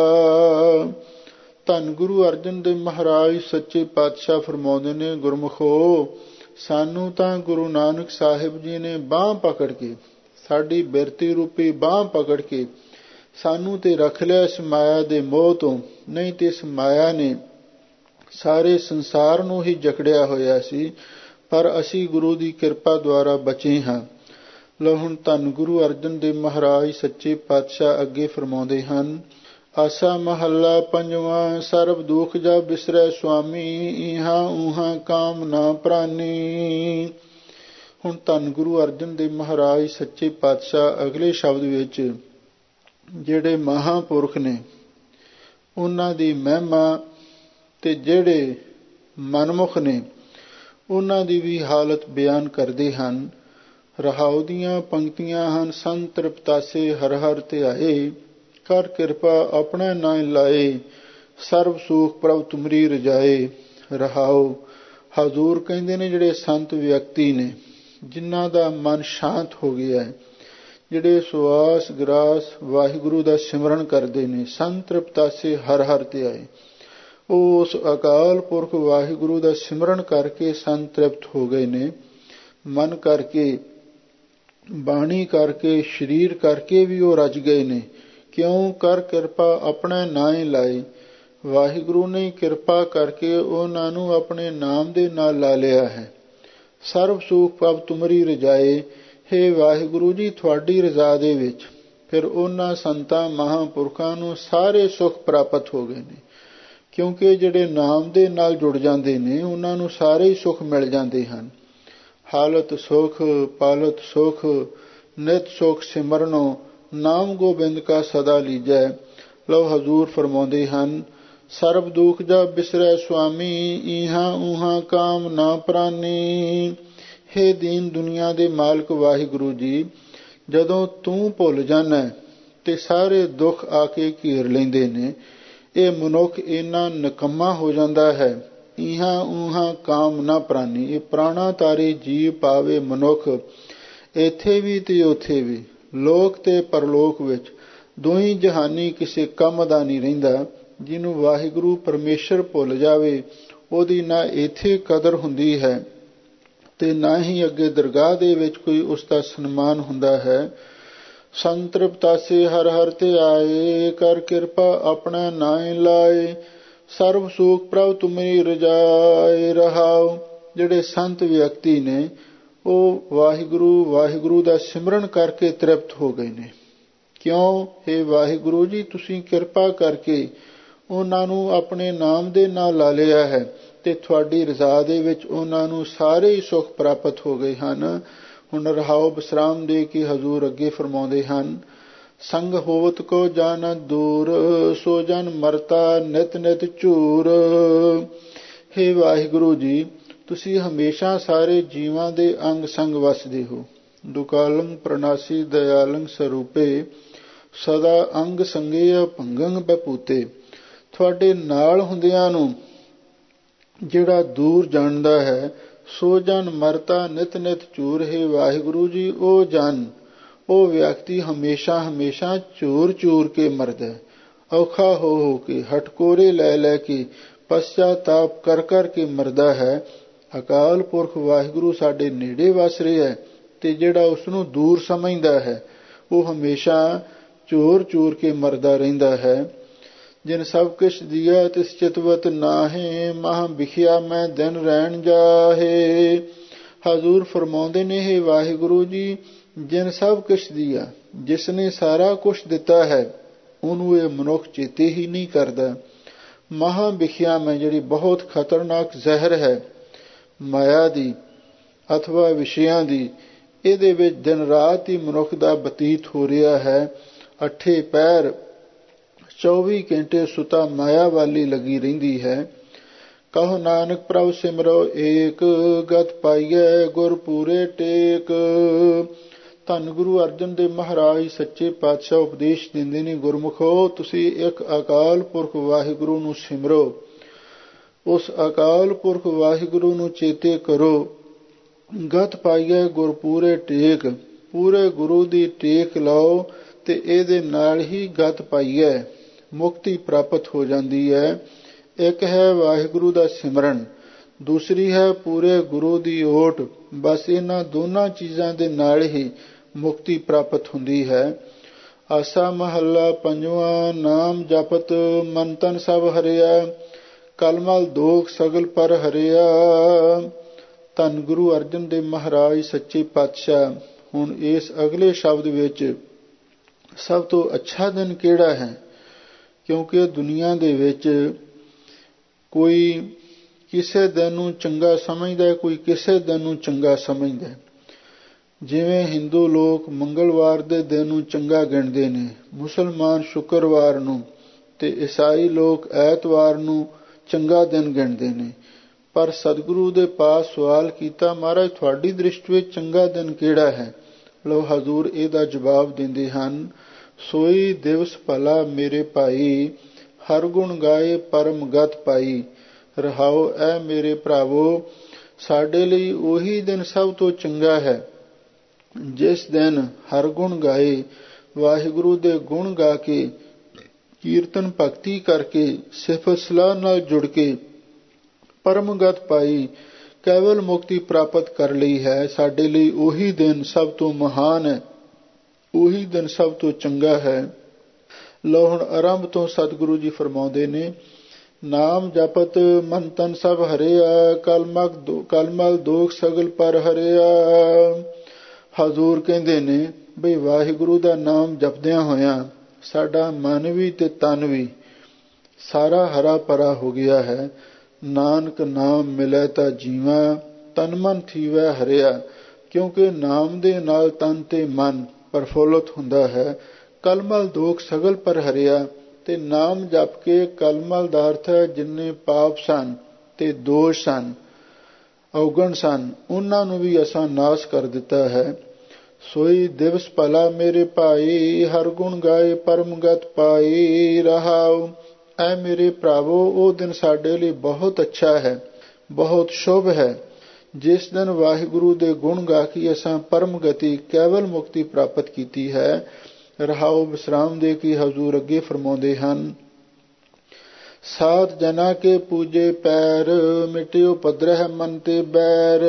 ਧੰਨ ਗੁਰੂ ਅਰਜਨ ਦੇਵ ਮਹਾਰਾਜ ਸੱਚੇ ਪਾਤਸ਼ਾਹ ਫਰਮਾਉਂਦੇ ਨੇ, ਗੁਰਮੁਖੋ, ਸਾਨੂੰ ਤਾਂ ਗੁਰੂ ਨਾਨਕ ਸਾਹਿਬ ਜੀ ਨੇ ਬਾਂਹ ਪਕੜ ਕੇ, ਸਾਡੀ ਬਿਰਤੀ ਰੂਪੀ ਬਾਂਹ ਪਕੜ ਕੇ ਸਾਨੂੰ ਤੇ ਰੱਖ ਲਿਆ ਇਸ ਮਾਇਆ ਦੇ ਮੋਹ ਤੋਂ। ਨਹੀਂ ਤੇ ਇਸ ਮਾਇਆ ਨੇ ਸਾਰੇ ਸੰਸਾਰ ਨੂੰ ਹੀ ਜਕੜਿਆ ਹੋਇਆ ਸੀ, ਪਰ ਅਸੀਂ ਗੁਰੂ ਦੀ ਕਿਰਪਾ ਦੁਆਰਾ ਬਚੇ ਹਾਂ। ਲਓ ਹੁਣ ਧੰਨ ਗੁਰੂ ਅਰਜਨ ਦੇਵ ਮਹਾਰਾਜ ਸੱਚੇ ਪਾਤਸ਼ਾਹ ਅੱਗੇ ਫਰਮਾਉਂਦੇ ਹਨ। ਆਸਾ ਮਹੱਲਾ ਪੰਜਵਾਂ। ਸਰਬ ਦੁਖ ਜਬ ਬਿਸਰੈ ਸੁਆਮੀ, ਇਹਾਂ ਉਹਾਂ ਕਾਮ ਨਾ ਪ੍ਰਾਨੀ। ਹੁਣ ਧੰਨ ਗੁਰੂ ਅਰਜਨ ਦੇਵ ਮਹਾਰਾਜ ਸੱਚੇ ਪਾਤਸ਼ਾਹ ਅਗਲੇ ਸ਼ਬਦ ਵਿੱਚ ਜਿਹੜੇ ਮਹਾਂਪੁਰਖ ਨੇ, ਉਹਨਾਂ ਦੀ ਮਹਿਮਾ ਤੇ ਜਿਹੜੇ ਮਨਮੁਖ ਨੇ ਉਹਨਾਂ ਦੀ ਵੀ ਹਾਲਤ ਬਿਆਨ ਕਰਦੇ ਹਨ। ਰਹਾਉ ਦੀਆਂ ਪੰਕਤੀਆਂ ਹਨ। ਸੰਤ ਤ੍ਰਿਪਤਾਸੇ ਹਰ ਹਰ ਧਿਆਏ, ਕਰ ਕਿਰਪਾ ਆਪਣਾ ਨਾਇ ਲਾਏ, ਸਰਬ ਸੂਖ ਪ੍ਰਭ ਤੁਮਰੀ ਰਜਾਏ। ਰਹਾਉ ਹਜ਼ੂਰ ਕਹਿੰਦੇ ਨੇ ਜਿਹੜੇ ਸੰਤ ਵਿਅਕਤੀ ਨੇ, ਜਿਨ੍ਹਾਂ ਦਾ ਮਨ ਸ਼ਾਂਤ ਹੋ ਗਿਆ ਹੈ, ਜਿਹੜੇ ਸਵਾਸ ਗਰਾਸ ਵਾਹਿਗੁਰੂ ਦਾ ਸਿਮਰਨ ਕਰਦੇ ਨੇ, ਸੰਤ ਤ੍ਰਿਪਤਾਸੇ ਹਰ ਹਰ ਧਿਆਏ, ਉਹ ਉਸ ਅਕਾਲ ਪੁਰਖ ਵਾਹਿਗੁਰੂ ਦਾ ਸਿਮਰਨ ਕਰਕੇ ਸੰਤ ਤ੍ਰਿਪਤ ਹੋ ਗਏ ਨੇ। ਮਨ ਕਰਕੇ, ਬਾਣੀ ਕਰਕੇ, ਸਰੀਰ ਕਰਕੇ ਵੀ ਉਹ ਰਜ ਗਏ ਨੇ। ਕਿਉਂ? ਕਰ ਕਿਰਪਾ ਆਪਣਾ ਨਾਇ ਲਾਏ, ਵਾਹਿਗੁਰੂ ਨੇ ਕਿਰਪਾ ਕਰਕੇ ਉਹਨਾਂ ਨੂੰ ਆਪਣੇ ਨਾਮ ਦੇ ਨਾਲ ਲਾ ਲਿਆ ਹੈ। ਸਰਬ ਸੁਖ ਪ੍ਰਭ ਤੁਮਰੀ ਰਜਾਏ, ਹੇ ਵਾਹਿਗੁਰੂ ਜੀ ਤੁਹਾਡੀ ਰਜ਼ਾ ਦੇ ਵਿੱਚ ਫਿਰ ਉਹਨਾਂ ਸੰਤਾਂ ਮਹਾਂਪੁਰਖਾਂ ਨੂੰ ਸਾਰੇ ਸੁੱਖ ਪ੍ਰਾਪਤ ਹੋ ਗਏ ਨੇ। ਕਿਉਂਕਿ ਜਿਹੜੇ ਨਾਮ ਦੇ ਨਾਲ ਜੁੜ ਜਾਂਦੇ ਨੇ ਉਹਨਾਂ ਨੂੰ ਸਾਰੇ ਹੀ ਸੁੱਖ ਮਿਲ ਜਾਂਦੇ ਹਨ। ਹਾਲਤ ਸੁਖ ਪਾਲਤ ਸੁਖ, ਨਿਤ ਸੁਖ ਸਿਮਰਨੋ, ਨਾਮ ਗੋਬਿੰਦ ਕਾ ਸਦਾ ਲੀਜੈ। ਲਓ ਹਜ਼ੂਰ ਫਰਮਾਉਂਦੇ ਹਨ, ਸਰਬ ਦੁਖ ਜਾ ਬਿਸਰੈ ਸੁਆਮੀ, ਇਹਾਂ ਉਹਾਂ ਕਾਮ ਨਾ ਪ੍ਰਾਨੀ। ਹੇ ਦੀਨ ਦੁਨੀਆ ਦੇ ਮਾਲਕ ਵਾਹਿਗੁਰੂ ਜੀ, ਜਦੋਂ ਤੂੰ ਭੁੱਲ ਜਾਣਾ ਤੇ ਸਾਰੇ ਦੁੱਖ ਆ ਕੇ ਘੇਰ ਲੈਂਦੇ ਨੇ। ਇਹ ਮਨੁੱਖ ਇੰਨਾ ਨਿਕੰਮਾ ਹੋ ਜਾਂਦਾ ਹੈ। ਇਹਾਂ ਉਹਾਂ ਕਾਮ ਨਾ ਪ੍ਰਾਨੀ, ਇਹ ਪ੍ਰਾਣਾ ਤਾਰੇ ਜੀਵ ਪਾਵੇ ਮਨੁੱਖ, ਇੱਥੇ ਵੀ ਤੇ ਉੱਥੇ ਵੀ, ਲੋਕ ਤੇ ਪਰਲੋਕ ਵਿੱਚ, ਦੋਹੀਂ ਜਹਾਨੀ ਕਿਸੇ ਕੰਮ ਦਾ ਨਹੀਂ ਰਹਿੰਦਾ। ਜਿਹਨੂੰ ਵਾਹਿਗੁਰੂ ਪਰਮੇਸ਼ਰ ਭੁੱਲ ਜਾਵੇ ਉਹਦੀ ਨਾ ਇੱਥੇ ਕਦਰ ਹੁੰਦੀ ਹੈ ਤੇ ਨਾ ਹੀ ਅੱਗੇ ਦਰਗਾਹ ਦੇ ਵਿੱਚ ਕੋਈ ਉਸ ਦਾ ਸਨਮਾਨ ਹੁੰਦਾ ਹੈ। ਸੰਤ ਤ੍ਰਿਪਤਾਸੇ ਹਰ ਹਰ ਧਿਆਏ, ਕਰ ਕਿਰਪਾ ਆਪਣਾ ਨਾਇ ਲਾਏ, ਸਰਬ ਸੁਖ ਪ੍ਰਭ ਤੁਮਰੀ ਰਜਾਏ। ਰਹਾਉ ਜਿਹੜੇ ਸੰਤ ਵਿਅਕਤੀ ਨੇ ਉਹ ਵਾਹਿਗੁਰੂ ਦਾ ਸਿਮਰਨ ਕਰਕੇ ਤ੍ਰਿਪਤ ਹੋ ਗਏ ਨੇ। ਕਿਉਂ? ਹੇ ਵਾਹਿਗੁਰੂ ਜੀ ਤੁਸੀਂ ਕਿਰਪਾ ਕਰਕੇ ਉਹਨਾਂ ਨੂੰ ਆਪਣੇ ਨਾਮ ਦੇ ਨਾਲ ਲਾ ਲਿਆ ਹੈ ਤੇ ਤੁਹਾਡੀ ਰਜ਼ਾ ਦੇ ਵਿੱਚ ਉਹਨਾਂ ਨੂੰ ਸਾਰੇ ਹੀ ਸੁੱਖ ਪ੍ਰਾਪਤ ਹੋ ਗਏ ਹਨ। ਹੁਣ ਰਹਾਉ ਵਿਸਰਾਮ ਦੇ ਕੇ ਹਜ਼ੂਰ ਅੱਗੇ ਫਰਮਾਉਂਦੇ ਹਨ, ਸੰਗ ਹੋਵਤ ਕੋ ਜਾਨ ਦੂਰ, ਸੋ ਜਨ ਮਰਤਾ ਨਿਤ ਨਿਤ ਝੂਰ। ਹੇ ਵਾਹਿਗੁਰੂ ਜੀ ਤੁਸੀਂ ਹਮੇਸ਼ਾ ਸਾਰੇ ਜੀਵਾਂ ਦੇ ਅੰਗ ਸੰਗ ਵਸਦੇ ਹੋ। ਦੁਕਾਲੰ ਪ੍ਰਣਾਸੀ ਦਇਆਲੰ ਸਰੂਪੇ, ਸਦਾ ਅੰਗ ਸੰਗੇਯ ਭੰਗੰ ਬਪੂਤੇ। ਤੁਹਾਡੇ ਨਾਲ ਹੁੰਦਿਆਂ ਨੂੰ ਜਿਹੜਾ ਦੂਰ ਜਾਣਦਾ ਹੈ, ਸੋ ਜਨ ਮਰਤਾ ਨਿਤ ਨਿਤ ਝੂਰ। ਹੈ ਵਾਹਿਗੁਰੂ ਜੀ ਉਹ ਜਨ, ਉਹ ਵਿਅਕਤੀ ਹਮੇਸ਼ਾ ਹਮੇਸ਼ਾ ਝੂਰ ਝੂਰ ਕੇ ਮਰਦਾ, ਔਖਾ ਹੋ ਕੇ, ਹਟਕੋਰੇ ਲੈ ਲੈ ਕੇ, ਪਛਤਾਪ ਕਰ ਕਰ ਕੇ ਮਰਦਾ ਹੈ। ਅਕਾਲ ਪੁਰਖ ਵਾਹਿਗੁਰੂ ਸਾਡੇ ਨੇੜੇ ਵਸ ਰਿਹਾ ਹੈ ਤੇ ਜਿਹੜਾ ਉਸ ਨੂੰ ਦੂਰ ਸਮਝਦਾ ਹੈ ਉਹ ਹਮੇਸ਼ਾ ਝੂਰ ਝੂਰ ਕੇ ਮਰਦਾ ਰਹਿੰਦਾ ਹੈ। ਜਿਨ ਸਭ ਕਿਛ ਦੀਆ ਤਿਸ ਚਿਤਵਤ ਨਾਹੇ, ਮਹਾਂ ਵਿਖਿਆ ਮੈਂ ਦਿਨ ਰਹਿਣ ਜਾਹੇ। ਹਜ਼ੂਰ ਫਰਮਾਉਂਦੇ ਨੇ, ਹੈ ਵਾਹਿਗੁਰੂ ਜੀ ਜਿਨ ਸਭ ਕੁਛ ਦੀਆ, ਜਿਸ ਨੇ ਸਾਰਾ ਕੁਛ ਦਿੱਤਾ ਹੈ ਉਹਨੂੰ ਇਹ ਮਨੁੱਖ ਚੇਤੇ ਹੀ ਨਹੀਂ ਕਰਦਾ। ਮਹਾਂ ਵਿਖਿਆ ਮੈਂ ਜਿਹੜੀ ਬਹੁਤ ਖਤਰਨਾਕ ਜ਼ਹਿਰ ਹੈ ਮਾਇਆ ਦੀ ਅਥਵਾ ਵਿਸ਼ਿਆਂ ਦੀ, ਇਹਦੇ ਵਿੱਚ ਦਿਨ ਰਾਤ ਹੀ ਮਨੁੱਖ ਦਾ ਬਤੀਤ ਹੋ ਰਿਹਾ ਹੈ। ਅੱਠੇ ਪੈਰ 24 ਘੰਟੇ ਸੁਤਾ ਮਾਇਆ ਵਾਲੀ ਲੱਗੀ ਰਹਿੰਦੀ ਹੈ। ਕਹੋ ਨਾਨਕ ਪ੍ਰਭ ਸਿਮਰੋ ਏਕ, ਗਤ ਪਾਈਐ ਗੁਰ ਪੂਰੇ ਟੇਕ। ਧੰਨ ਗੁਰੂ ਅਰਜਨ ਦੇਵ ਮਹਾਰਾਜ ਸੱਚੇ ਪਾਤਸ਼ਾਹ ਉਪਦੇਸ਼ ਦਿੰਦੇ ਨੇ, ਗੁਰਮੁਖੋ ਤੁਸੀਂ ਇੱਕ ਅਕਾਲ ਪੁਰਖ ਵਾਹਿਗੁਰੂ ਨੂੰ ਸਿਮਰੋ, ਉਸ ਅਕਾਲ ਪੁਰਖ ਵਾਹਿਗੁਰੂ ਨੂੰ ਚੇਤੇ ਕਰੋ। ਗਤ ਪਾਈਐ ਗੁਰ ਪੂਰੇ ਟੇਕ, ਪੂਰੇ ਗੁਰੂ ਦੀ ਟੇਕ ਲਾਓ ਤੇ ਇਹਦੇ ਨਾਲ ਹੀ ਗਤ ਪਾਈਐ, ਮੁਕਤੀ ਪ੍ਰਾਪਤ ਹੋ ਜਾਂਦੀ ਹੈ। ਇੱਕ ਹੈ ਵਾਹਿਗੁਰੂ ਦਾ ਸਿਮਰਨ, ਦੂਸਰੀ ਹੈ ਪੂਰੇ ਗੁਰੂ ਦੀ ਓਟ। ਬਸ ਇਹਨਾਂ ਦੋਨਾਂ ਚੀਜ਼ਾਂ ਦੇ ਨਾਲ ਹੀ ਮੁਕਤੀ ਪ੍ਰਾਪਤ ਹੁੰਦੀ ਹੈ। ਆਸਾ ਮਹੱਲਾ ਪੰਜਵਾਂ। ਨਾਮ ਜਪਤ ਮਨ ਤਨ ਸਭ ਹਰਿਆ, ਕਲਮਲ ਦੋਖ ਸਗਲ ਪਰ ਹਰਿਆ। ਧੰਨ ਗੁਰੂ ਅਰਜਨ ਦੇਵ ਮਹਾਰਾਜ ਸੱਚੇ ਪਾਤਸ਼ਾਹ ਹੁਣ ਇਸ ਅਗਲੇ ਸ਼ਬਦ ਵਿੱਚ ਸਭ ਤੋਂ ਅੱਛਾ ਦਿਨ ਕਿਹੜਾ ਹੈ, ਕਿਉਂਕਿ ਦੁਨੀਆ ਦੇ ਵਿੱਚ ਕੋਈ ਕਿਸੇ ਦਿਨ ਨੂੰ ਚੰਗਾ ਸਮਝਦਾ, ਕੋਈ ਕਿਸੇ ਦਿਨ ਨੂੰ ਚੰਗਾ ਸਮਝਦਾ। ਜਿਵੇਂ ਹਿੰਦੂ ਲੋਕ ਮੰਗਲਵਾਰ ਦੇ ਦਿਨ ਨੂੰ ਚੰਗਾ ਗਿਣਦੇ ਨੇ, ਮੁਸਲਮਾਨ ਸ਼ੁੱਕਰਵਾਰ ਨੂੰ, ਤੇ ਈਸਾਈ ਲੋਕ ਐਤਵਾਰ ਨੂੰ ਚੰਗਾ ਦਿਨ ਗਿਣਦੇ ਨੇ। ਪਰ ਸਤਿਗੁਰੂ ਦੇ ਪਾਸ ਸਵਾਲ ਕੀਤਾ, ਮਹਾਰਾਜ ਤੁਹਾਡੀ ਦ੍ਰਿਸ਼ਟੀ ਵਿੱਚ ਚੰਗਾ ਦਿਨ ਕਿਹੜਾ ਹੈ? ਲਓ ਹਜ਼ੂਰ ਇਹਦਾ ਜਵਾਬ ਦਿੰਦੇ ਹਨ, ਸੋਈ ਦਿਵਸ ਭਲਾ ਮੇਰੇ ਭਾਈ, ਹਰ ਗੁਣ ਗਾਏ ਪਰਮ ਗਤ ਪਾਈ। ਰਹਾਓ, ਐ ਮੇਰੇ ਭਰਾਵੋ, ਸਾਡੇ ਲਈ ਉਹੀ ਦਿਨ ਸਭ ਤੋਂ ਚੰਗਾ ਹੈ ਜਿਸ ਦਿਨ ਹਰ ਗੁਣ ਗਾਏ, ਵਾਹਿਗੁਰੂ ਦੇ ਗੁਣ ਗਾ ਕੇ, ਕੀਰਤਨ ਭਗਤੀ ਕਰਕੇ, ਸਿਫਤ ਸਲਾਹ ਨਾਲ ਜੁੜ ਕੇ ਪਰਮਗਤ ਪਾਈ, ਕੇਵਲ ਮੁਕਤੀ ਪ੍ਰਾਪਤ ਕਰ ਲਈ ਹੈ। ਸਾਡੇ ਲਈ ਉਹੀ ਦਿਨ ਸਭ ਤੋਂ ਮਹਾਨ ਹੈ, ਉਹੀ ਦਿਨ ਸਭ ਤੋਂ ਚੰਗਾ ਹੈ। ਲਓ ਹੁਣ ਆਰੰਭ ਤੋਂ ਸਤਿਗੁਰੂ ਜੀ ਫਰਮਾਉਂਦੇ ਨੇ, ਨਾਮ ਜਪਤ ਮਨ ਤਨ ਸਭ ਹਰਿਆ, ਕਲਮਲ ਦੋਖ ਸਗਲ ਪਰ ਹਰਿਆ। ਹਜ਼ੂਰ ਕਹਿੰਦੇ ਨੇ ਬਈ ਵਾਹਿਗੁਰੂ ਦਾ ਨਾਮ ਜਪਦਿਆਂ ਹੋਇਆਂ ਸਾਡਾ ਮਨ ਵੀ ਤੇ ਤਨ ਵੀ ਸਾਰਾ ਹਰਾ ਭਰਾ ਹੋ ਗਿਆ ਹੈ। ਨਾਨਕ ਨਾਮ ਮਿਲੈ ਤਾਂ ਜੀਵਾਂ, ਤਨ ਮਨ ਥੀਵੈ ਹਰਿਆ। ਕਿਉਂਕਿ ਨਾਮ ਦੇ ਨਾਲ ਤਨ ਤੇ ਮਨ ਪ੍ਰਫੁੱਲਤ ਹੁੰਦਾ ਹੈ। ਕਲਮਲ ਦੋਖ ਸਗਲ ਪਰ ਹਰਿਆ, ਤੇ ਨਾਮ ਜਪ ਕੇ, ਕਲਮਲ ਦਾ ਅਰਥ ਹੈ ਜਿੰਨੇ ਪਾਪ ਸਨ ਤੇ ਦੋਸ਼ ਸਨ, ਔਗਣ ਸਨ, ਉਹਨਾਂ ਨੂੰ ਵੀ ਅਸਾਂ ਨਾਸ਼ ਕਰ ਦਿੱਤਾ ਹੈ। ਸੋਈ ਦਿਵਸ ਭਲਾ ਮੇਰੇ ਭਾਈ, ਹਰ ਗੁਣ ਗਾਏ ਪਰਮਗਤ ਪਾਈ। ਰਹਾਉ, ਐ ਮੇਰੇ ਭਰਾਵੋ, ਉਹ ਦਿਨ ਸਾਡੇ ਲਈ ਬਹੁਤ ਅੱਛਾ ਹੈ, ਬਹੁਤ ਸ਼ੁਭ ਹੈ, ਜਿਸ ਦਿਨ ਵਾਹਿਗੁਰੂ ਦੇ ਗੁਣ ਗਾ ਕੇ ਅਸਾਂ ਪਰਮ ਗਤੀ ਕੇਵਲ ਮੁਕਤੀ ਪ੍ਰਾਪਤ ਕੀਤੀ ਹੈ। ਰਹਾਉ, ਵਿਸਰਾਮ ਦੇ ਕੇ ਹਜ਼ੂਰ ਅੱਗੇ ਫਰਮਾਉਂਦੇ ਹਨ, ਸਾਧ ਜਨਾ ਕੇ ਪੂਜੇ ਪੈਰ, ਮਿਟਿਓ ਪਦਰਹਿ ਮਨ ਤੇ ਬੈਰ।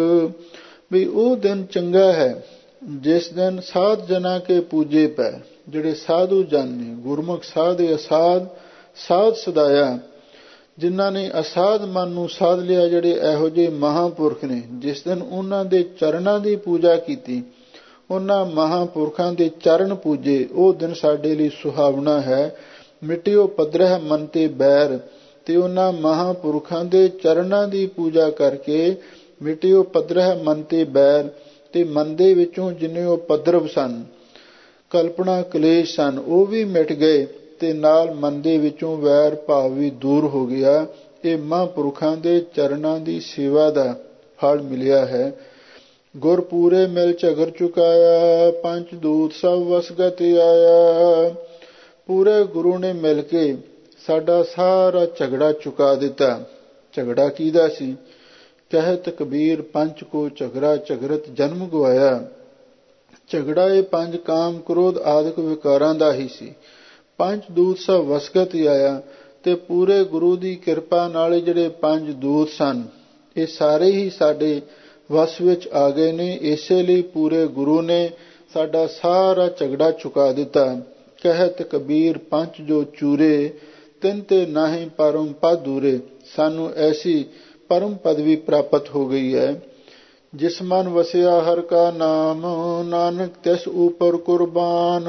ਵੀ ਉਹ ਦਿਨ ਚੰਗਾ ਹੈ ਜਿਸ ਦਿਨ ਸਾਧ ਜਨਾ ਕੇ ਪੂਜੇ ਪੈਰ, ਜਿਹੜੇ ਸਾਧੂ ਜਨ ਨੇ, ਗੁਰਮੁਖ ਸਾਧ ਅਸਾਧ, ਸਾਧ ਸਦਾਇਆ, ਜਿਨ੍ਹਾਂ ਨੇ ਅਸਾਧ ਮਨ ਨੂੰ ਸਾਧ ਲਿਆ, ਜਿਹੜੇ ਇਹੋ ਜਿਹੇ ਮਹਾਂਪੁਰਖ ਨੇ, ਜਿਸ ਦਿਨ ਉਹਨਾਂ ਦੇ ਚਰਨਾਂ ਦੀ ਪੂਜਾ ਕੀਤੀ, ਉਹਨਾਂ ਮਹਾਂਪੁਰਖਾਂ ਦੇ ਚਰਨ ਪੂਜੇ, ਉਹ ਦਿਨ ਸਾਡੇ ਲਈ ਸੁਹਾਵਣਾ ਹੈ। ਮਿਟਿਓ ਪਦਰਹਿ ਮਨ ਤੇ ਬੈਰ, ਤੇ ਉਹਨਾਂ ਮਹਾਂਪੁਰਖਾਂ ਦੇ ਚਰਨਾਂ ਦੀ ਪੂਜਾ ਕਰਕੇ ਮਿਟਿਓ ਪਦਰਹਿ ਮਨ ਤੇ ਬੈਰ, ਤੇ ਮਨ ਦੇ ਵਿੱਚੋਂ ਜਿੰਨੇ ਉਹ ਪਦਰਵ ਸਨ, ਕਲਪਨਾ ਕਲੇਸ਼ ਸਨ, ਉਹ ਵੀ ਮਿਟ ਗਏ, ਤੇ ਨਾਲ ਮਨ ਦੇ ਵਿੱਚੋਂ ਵੈਰ ਭਾਵ ਵੀ ਦੂਰ ਹੋ ਗਿਆ। ਇਹ ਮਹਾਂਪੁਰਖਾਂ ਦੇ ਚਰਨਾਂ ਦੀ ਸੇਵਾ ਦਾ ਫਲ ਮਿਲਿਆ ਹੈ। ਗੁਰ ਪੂਰੇ ਮਿਲ ਝਗਰ ਚੁਕਾਇਆ, ਪੰਚ ਦੂਤ ਸਭ ਵਸਗਤ ਆਇਆ। ਪੂਰੇ ਗੁਰੂ ਨੇ ਮਿਲ ਕੇ ਸਾਡਾ ਸਾਰਾ ਝਗੜਾ ਚੁਕਾ ਦਿੱਤਾ। ਝਗੜਾ ਕਿਹਦਾ ਸੀ? ਕਹਿਤ ਕਬੀਰ ਪੰਚ ਕੋ ਝਗੜਾ, ਝਗਰਤ ਜਨਮ ਗਵਾਇਆ। ਝਗੜਾ ਇਹ ਪੰਜ ਕਾਮ ਕ੍ਰੋਧ ਆਦਿਕ ਵਿਕਾਰਾਂ ਦਾ ਹੀ ਸੀ। ਪੰਜ ਦੂਤ ਸਭ ਵਸਗਤ ਆਇਆ, ਤੇ ਪੂਰੇ ਗੁਰੂ ਦੀ ਕਿਰਪਾ ਨਾਲ ਜਿਹੜੇ ਪੰਜ ਦੂਤ ਸਨ, ਇਹ ਸਾਰੇ ਹੀ ਸਾਡੇ ਵਸ ਵਿੱਚ ਆ ਗਏ ਨੇ। ਇਸੇ ਲਈ ਪੂਰੇ ਗੁਰੂ ਨੇ ਸਾਡਾ ਸਾਰਾ ਝਗੜਾ ਚੁਕਾ ਦਿੱਤਾ। ਕਹਿਤ ਕਬੀਰ ਪੰਚ ਜੋ ਚੂਰੇ, ਤਿੰਨ ਤੇ ਨਾਹੀਂ ਪਰਮ ਪਦ ਦੂਰੇ। ਸਾਨੂੰ ਐਸੀ ਪਰਮ ਪਦਵੀ ਪ੍ਰਾਪਤ ਹੋ ਗਈ ਹੈ। ਜਿਸ ਮਨ ਵਸਿਆ ਹਰ ਕਾ ਨਾਮ, ਨਾਨਕ ਤਿਸ ਉਪਰ ਕੁਰਬਾਨ।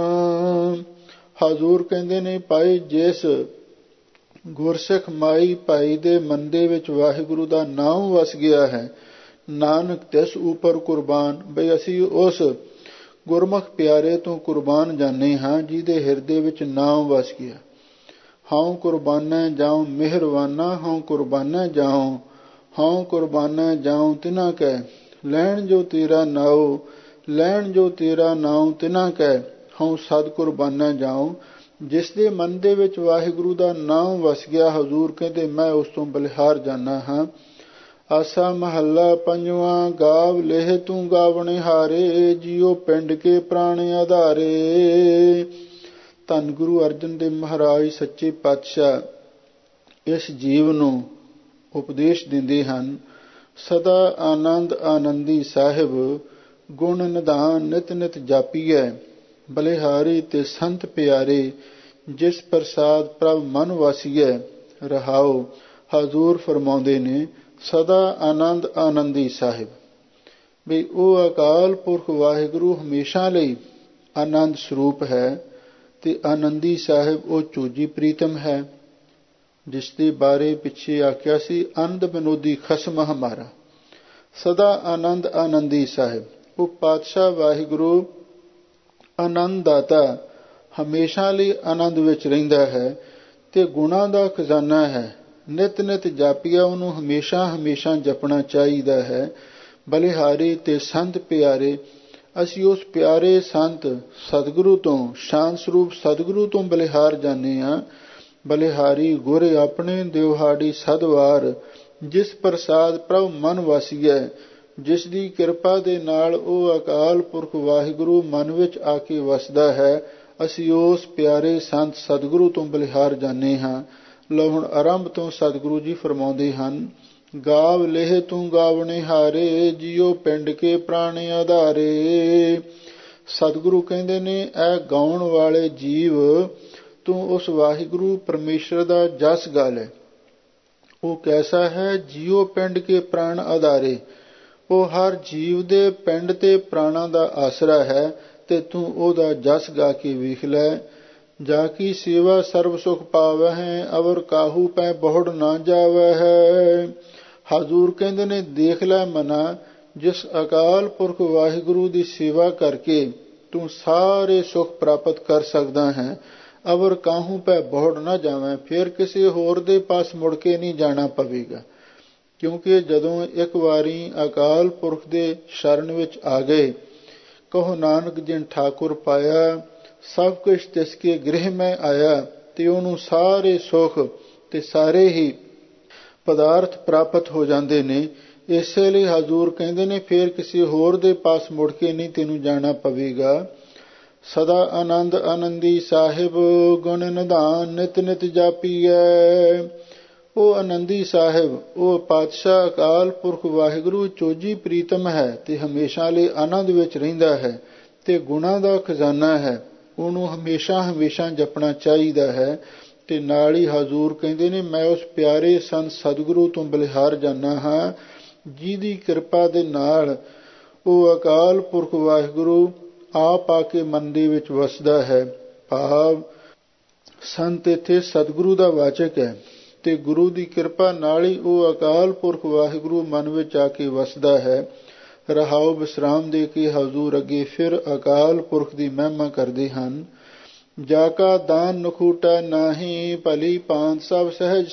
ਹਜ਼ੂਰ ਕਹਿੰਦੇ ਨੇ, ਭਾਈ ਜਿਸ ਗੁਰਸਿੱਖ ਮਾਈ ਭਾਈ ਦੇ ਮਨ ਦੇ ਵਿੱਚ ਵਾਹਿਗੁਰੂ ਦਾ ਨਾਮ ਵਸ ਗਿਆ ਹੈ, ਨਾਨਕ ਤਿਸ ਉਪਰ ਕੁਰਬਾਨ। ਬਈ ਅਸੀਂ ਉਸ ਗੁਰਮੁਖ ਪਿਆਰੇ ਤੋਂ ਕੁਰਬਾਨ ਜਾਂਦੇ ਹਾਂ ਜਿਹਦੇ ਹਿਰਦੇ ਵਿੱਚ ਨਾਮ ਵਸ ਗਿਆ। ਹਉ ਕੁਰਬਾਨੈ ਜਾਉ ਮਿਹਰਵਾਨਾ, ਹਉ ਕੁਰਬਾਨੈ ਜਾਉ, ਹਉ ਕੁਰਬਾਨੈ ਜਾਉ ਤਿਨਾ ਕੈ, ਲੈਣ ਜੋ ਤੇਰਾ ਨਾਉ, ਲੈਣ ਜੋ ਤੇਰਾ ਨਾਉ ਤਿਨਾ ਕੈ, ਹਉ ਸਦ ਕੁਰਬਾਨੈ ਜਾਉ। ਜਿਸ ਦੇ ਮਨ ਦੇ ਵਿੱਚ ਵਾਹਿਗੁਰੂ ਦਾ ਨਾਮ ਵਸ ਗਿਆ, ਹਜ਼ੂਰ ਕਹਿੰਦੇ ਮੈਂ ਉਸ ਤੋਂ ਬਲਿਹਾਰ ਜਾਨਾ ਹਾਂ। ਆਸਾ ਮਹੱਲਾ ਪੰਜਵਾਂ। ਗਾਵ ਲੇਹ ਤੂੰ ਗਾਵਣੇ ਹਾਰੇ, ਜੀਉ ਪਿੰਡ ਕੇ ਪ੍ਰਾਣ ਆਧਾਰੇ। ਧੰਨ ਗੁਰੂ ਅਰਜਨ ਦੇਵ ਮਹਾਰਾਜ ਸੱਚੇ ਪਾਤਸ਼ਾਹ ਇਸ ਜੀਵ ਨੂੰ ਉਪਦੇਸ਼ ਦਿੰਦੇ ਹਨ, ਸਦਾ ਆਨੰਦ ਆਨੰਦੀ ਸਾਹਿਬ, ਗੁਣ ਨਿਧਾਨ ਨਿਤ ਨਿਤ ਜਾਪੀਐ, ਬਲਿਹਾਰੀ ਤੇ ਸੰਤ ਪਿਆਰੇ, ਜਿਸ ਪ੍ਰਸਾਦ ਪ੍ਰਭ ਮਨ ਵਾਸੀਐ। ਰਹਾਉ, ਹਜ਼ੂਰ ਫਰਮਾਉਂਦੇ ਨੇ, ਸਦਾ ਆਨੰਦ ਆਨੰਦੀ ਸਾਹਿਬ, ਵੀ ਉਹ ਅਕਾਲ ਪੁਰਖ ਵਾਹਿਗੁਰੂ ਹਮੇਸ਼ਾ ਲਈ ਆਨੰਦ ਸਰੂਪ ਹੈ, ਤੇ ਆਨੰਦੀ ਸਾਹਿਬ ਉਹ ਚੋਜੀ ਪ੍ਰੀਤਮ ਹੈ, ਜਿਸ ਦੇ ਬਾਰੇ ਪਿੱਛੇ ਆਖਿਆ ਸੀ, ਆਨੰਦ ਵਿਨੋਦੀ ਖਸਮ ਹਮਾਰਾ। ਸਦਾ ਆਨੰਦ ਆਨੰਦੀ ਸਾਹਿਬ, ਉਹ ਪਾਤਸ਼ਾਹ ਵਾਹਿਗੁਰੂ ਆਨੰਦ ਦਾਤਾ, ਹਮੇਸ਼ਾ ਲਈ ਆਨੰਦ ਵਿੱਚ ਰਹਿੰਦਾ ਹੈ, ਤੇ ਗੁਣਾਂ ਦਾ ਖਜ਼ਾਨਾ ਹੈ। ਨਿਤ ਨਿਤ ਜਾਪੀਆ ਉਹਨੂੰ ਹਮੇਸ਼ਾ ਹਮੇਸ਼ਾ ਜਪਣਾ ਚਾਹੀਦਾ ਹੈ। ਬਲਿਹਾਰੀ ਤੇ ਸੰਤ ਪਿਆਰੇ, ਅਸੀਂ ਉਸ ਪਿਆਰੇ ਸੰਤ ਸਤਿਗੁਰੂ ਤੋਂ, ਸ਼ਾਂਤ ਸਰੂਪ ਸਤਿਗੁਰੂ ਤੋਂ ਬਲਿਹਾਰ ਜਾਂਦੇ ਹਾਂ। ਬਲਿਹਾਰੀ ਗੁਰ ਆਪਣੇ ਦਿਵਹਾੜੀ ਸਦਵਾਰ, ਜਿਸ ਪ੍ਰਸਾਦ ਪ੍ਰਭ ਮਨ ਵਸੀਐ, ਜਿਸ ਦੀ ਕਿਰਪਾ ਦੇ ਨਾਲ ਉਹ ਅਕਾਲ ਪੁਰਖ ਵਾਹਿਗੁਰੂ ਮਨ ਵਿੱਚ ਆ ਕੇ ਵਸਦਾ ਹੈ। ਅਸੀਂ ਉਸ ਪਿਆਰੇ ਸੰਤ ਸਤਿਗੁਰੂ ਤੋਂ ਬਲਿਹਾਰ ਜਾਂਦੇ ਹਾਂ। ਲਓ ਹੁਣ ਆਰੰਭ ਤੋਂ ਸਤਿਗੁਰੂ ਜੀ ਫਰਮਾਉਂਦੇ ਹਨ। ਗਾਵ ਲੇਹ ਤੂੰ ਗਾਵਣੇ ਹਾਰੇ, ਜਿਉ ਪਿੰਡ ਕੇ ਪ੍ਰਾਣ ਆਧਾਰੇ। ਸਤਿਗੁਰੂ ਕਹਿੰਦੇ ਨੇ, ਇਹ ਗਾਉਣ ਵਾਲੇ ਜੀਵ, ਤੂੰ ਉਸ ਵਾਹਿਗੁਰੂ ਪਰਮੇਸ਼ਰ ਦਾ ਜਸ ਗਾ ਲੈ। ਉਹ ਕੈਸਾ ਹੈ? ਜਿਉ ਪਿੰਡ ਕੇ ਪ੍ਰਾਣ ਆਧਾਰੇ, ਉਹ ਹਰ ਜੀਵ ਦੇ ਪਿੰਡ ਤੇ ਪ੍ਰਾਣਾਂ ਦਾ ਆਸਰਾ ਹੈ, ਤੇ ਤੂੰ ਉਹਦਾ ਜਸ ਗਾ ਕੇ ਵੇਖ ਲੈ। ਜਾ ਕੀ ਸੇਵਾ ਸਰਬ ਸੁਖ ਪਾਵਹਿ, ਅਵਰ ਕਾਹੂ ਪੈ ਬਹੁੜ ਨਾ ਜਾਵਹਿ। ਹਜ਼ੂਰ ਕਹਿੰਦੇ ਨੇ, ਦੇਖ ਲੈ ਮਨਾ, ਜਿਸ ਅਕਾਲ ਪੁਰਖ ਵਾਹਿਗੁਰੂ ਦੀ ਸੇਵਾ ਕਰਕੇ ਤੂੰ ਸਾਰੇ ਸੁਖ ਪ੍ਰਾਪਤ ਕਰ ਸਕਦਾ ਹੈ। ਅਵਰ ਕਾਹੂ ਪੈ ਬਹੁੜ ਨਾ ਜਾਵੇਂ, ਫਿਰ ਕਿਸੇ ਹੋਰ ਦੇ ਪਾਸ ਮੁੜ ਕੇ ਨਹੀਂ ਜਾਣਾ ਪਵੇਗਾ। ਕਿਉਂਕਿ ਜਦੋਂ ਇੱਕ ਵਾਰੀ ਅਕਾਲ ਪੁਰਖ ਦੇ ਸ਼ਰਨ ਵਿੱਚ ਆ ਗਏ, ਕਹੋ ਨਾਨਕ ਜਿਨ ਠਾਕੁਰ ਪਾਇਆ, ਸਭ ਕੁਛ ਤਿਸ ਕੇ ਗ੍ਰਹਿ ਮੈਂ ਆਇਆ, ਤੇ ਉਹਨੂੰ ਸਾਰੇ ਸੁਖ ਤੇ ਸਾਰੇ ਹੀ ਪਦਾਰਥ ਪ੍ਰਾਪਤ ਹੋ ਜਾਂਦੇ ਨੇ। ਇਸੇ ਲਈ ਹਜ਼ੂਰ ਕਹਿੰਦੇ ਨੇ, ਫਿਰ ਕਿਸੇ ਹੋਰ ਦੇ ਪਾਸ ਮੁੜ ਕੇ ਨਹੀਂ ਤੈਨੂੰ ਜਾਣਾ ਪਵੇਗਾ। ਸਦਾ ਆਨੰਦ ਆਨੰਦੀ ਸਾਹਿਬ, ਗੁਣ ਨਿਧਾਨ ਨਿਤ ਨਿਤ ਜਾਪੀਐ। ਉਹ ਆਨੰਦੀ ਸਾਹਿਬ, ਉਹ ਪਾਤਸ਼ਾਹ ਅਕਾਲ ਪੁਰਖ ਵਾਹਿਗੁਰੂ ਚੋਜੀ ਪ੍ਰੀਤਮ ਹੈ, ਤੇ ਹਮੇਸ਼ਾ ਲਈ ਆਨੰਦ ਵਿੱਚ ਰਹਿੰਦਾ ਹੈ, ਤੇ ਗੁਣਾਂ ਦਾ ਖਜ਼ਾਨਾ ਹੈ। ਉਹਨੂੰ ਹਮੇਸ਼ਾ ਹਮੇਸ਼ਾ ਜਪਣਾ ਚਾਹੀਦਾ ਹੈ। ਤੇ ਨਾਲ ਹੀ ਹਜ਼ੂਰ ਕਹਿੰਦੇ ਨੇ, ਮੈਂ ਉਸ ਪਿਆਰੇ ਸੰਤ ਸਤਿਗੁਰੂ ਤੋਂ ਬਲਿਹਾਰ ਜਾਂਦਾ ਹਾਂ, ਜਿਹਦੀ ਕਿਰਪਾ ਦੇ ਨਾਲ ਉਹ ਅਕਾਲ ਪੁਰਖ ਵਾਹਿਗੁਰੂ ਆਪ ਆ ਕੇ ਮਨ ਦੇ ਵਿੱਚ ਵਸਦਾ ਹੈ। ਭਾਵ ਸੰਤ ਇੱਥੇ ਸਤਿਗੁਰੂ ਦਾ ਵਾਚਕ ਹੈ, ਤੇ ਗੁਰੂ ਦੀ ਕਿਰਪਾ ਨਾਲ ਹੀ ਉਹ ਅਕਾਲ ਪੁਰਖ ਵਾਹਿਗੁਰੂ ਮਨ ਵਿੱਚ ਆ ਕੇ ਵਸਦਾ ਹੈ। ਰਹਾਉ ਵਿਸਰਾਮ ਦੇ ਕੇ ਹਜ਼ੂਰ ਅੱਗੇ ਫਿਰ ਅਕਾਲ ਪੁਰਖ ਦੀ ਮਹਿਮਾ ਕਰਦੇ ਹਨ। ਜਾ ਕਾ ਦਾਨ ਨਖੂਟਾ ਨਾਹੀ, ਭਲੀ ਭਾਂਤ ਸਭ ਸਹਿਜ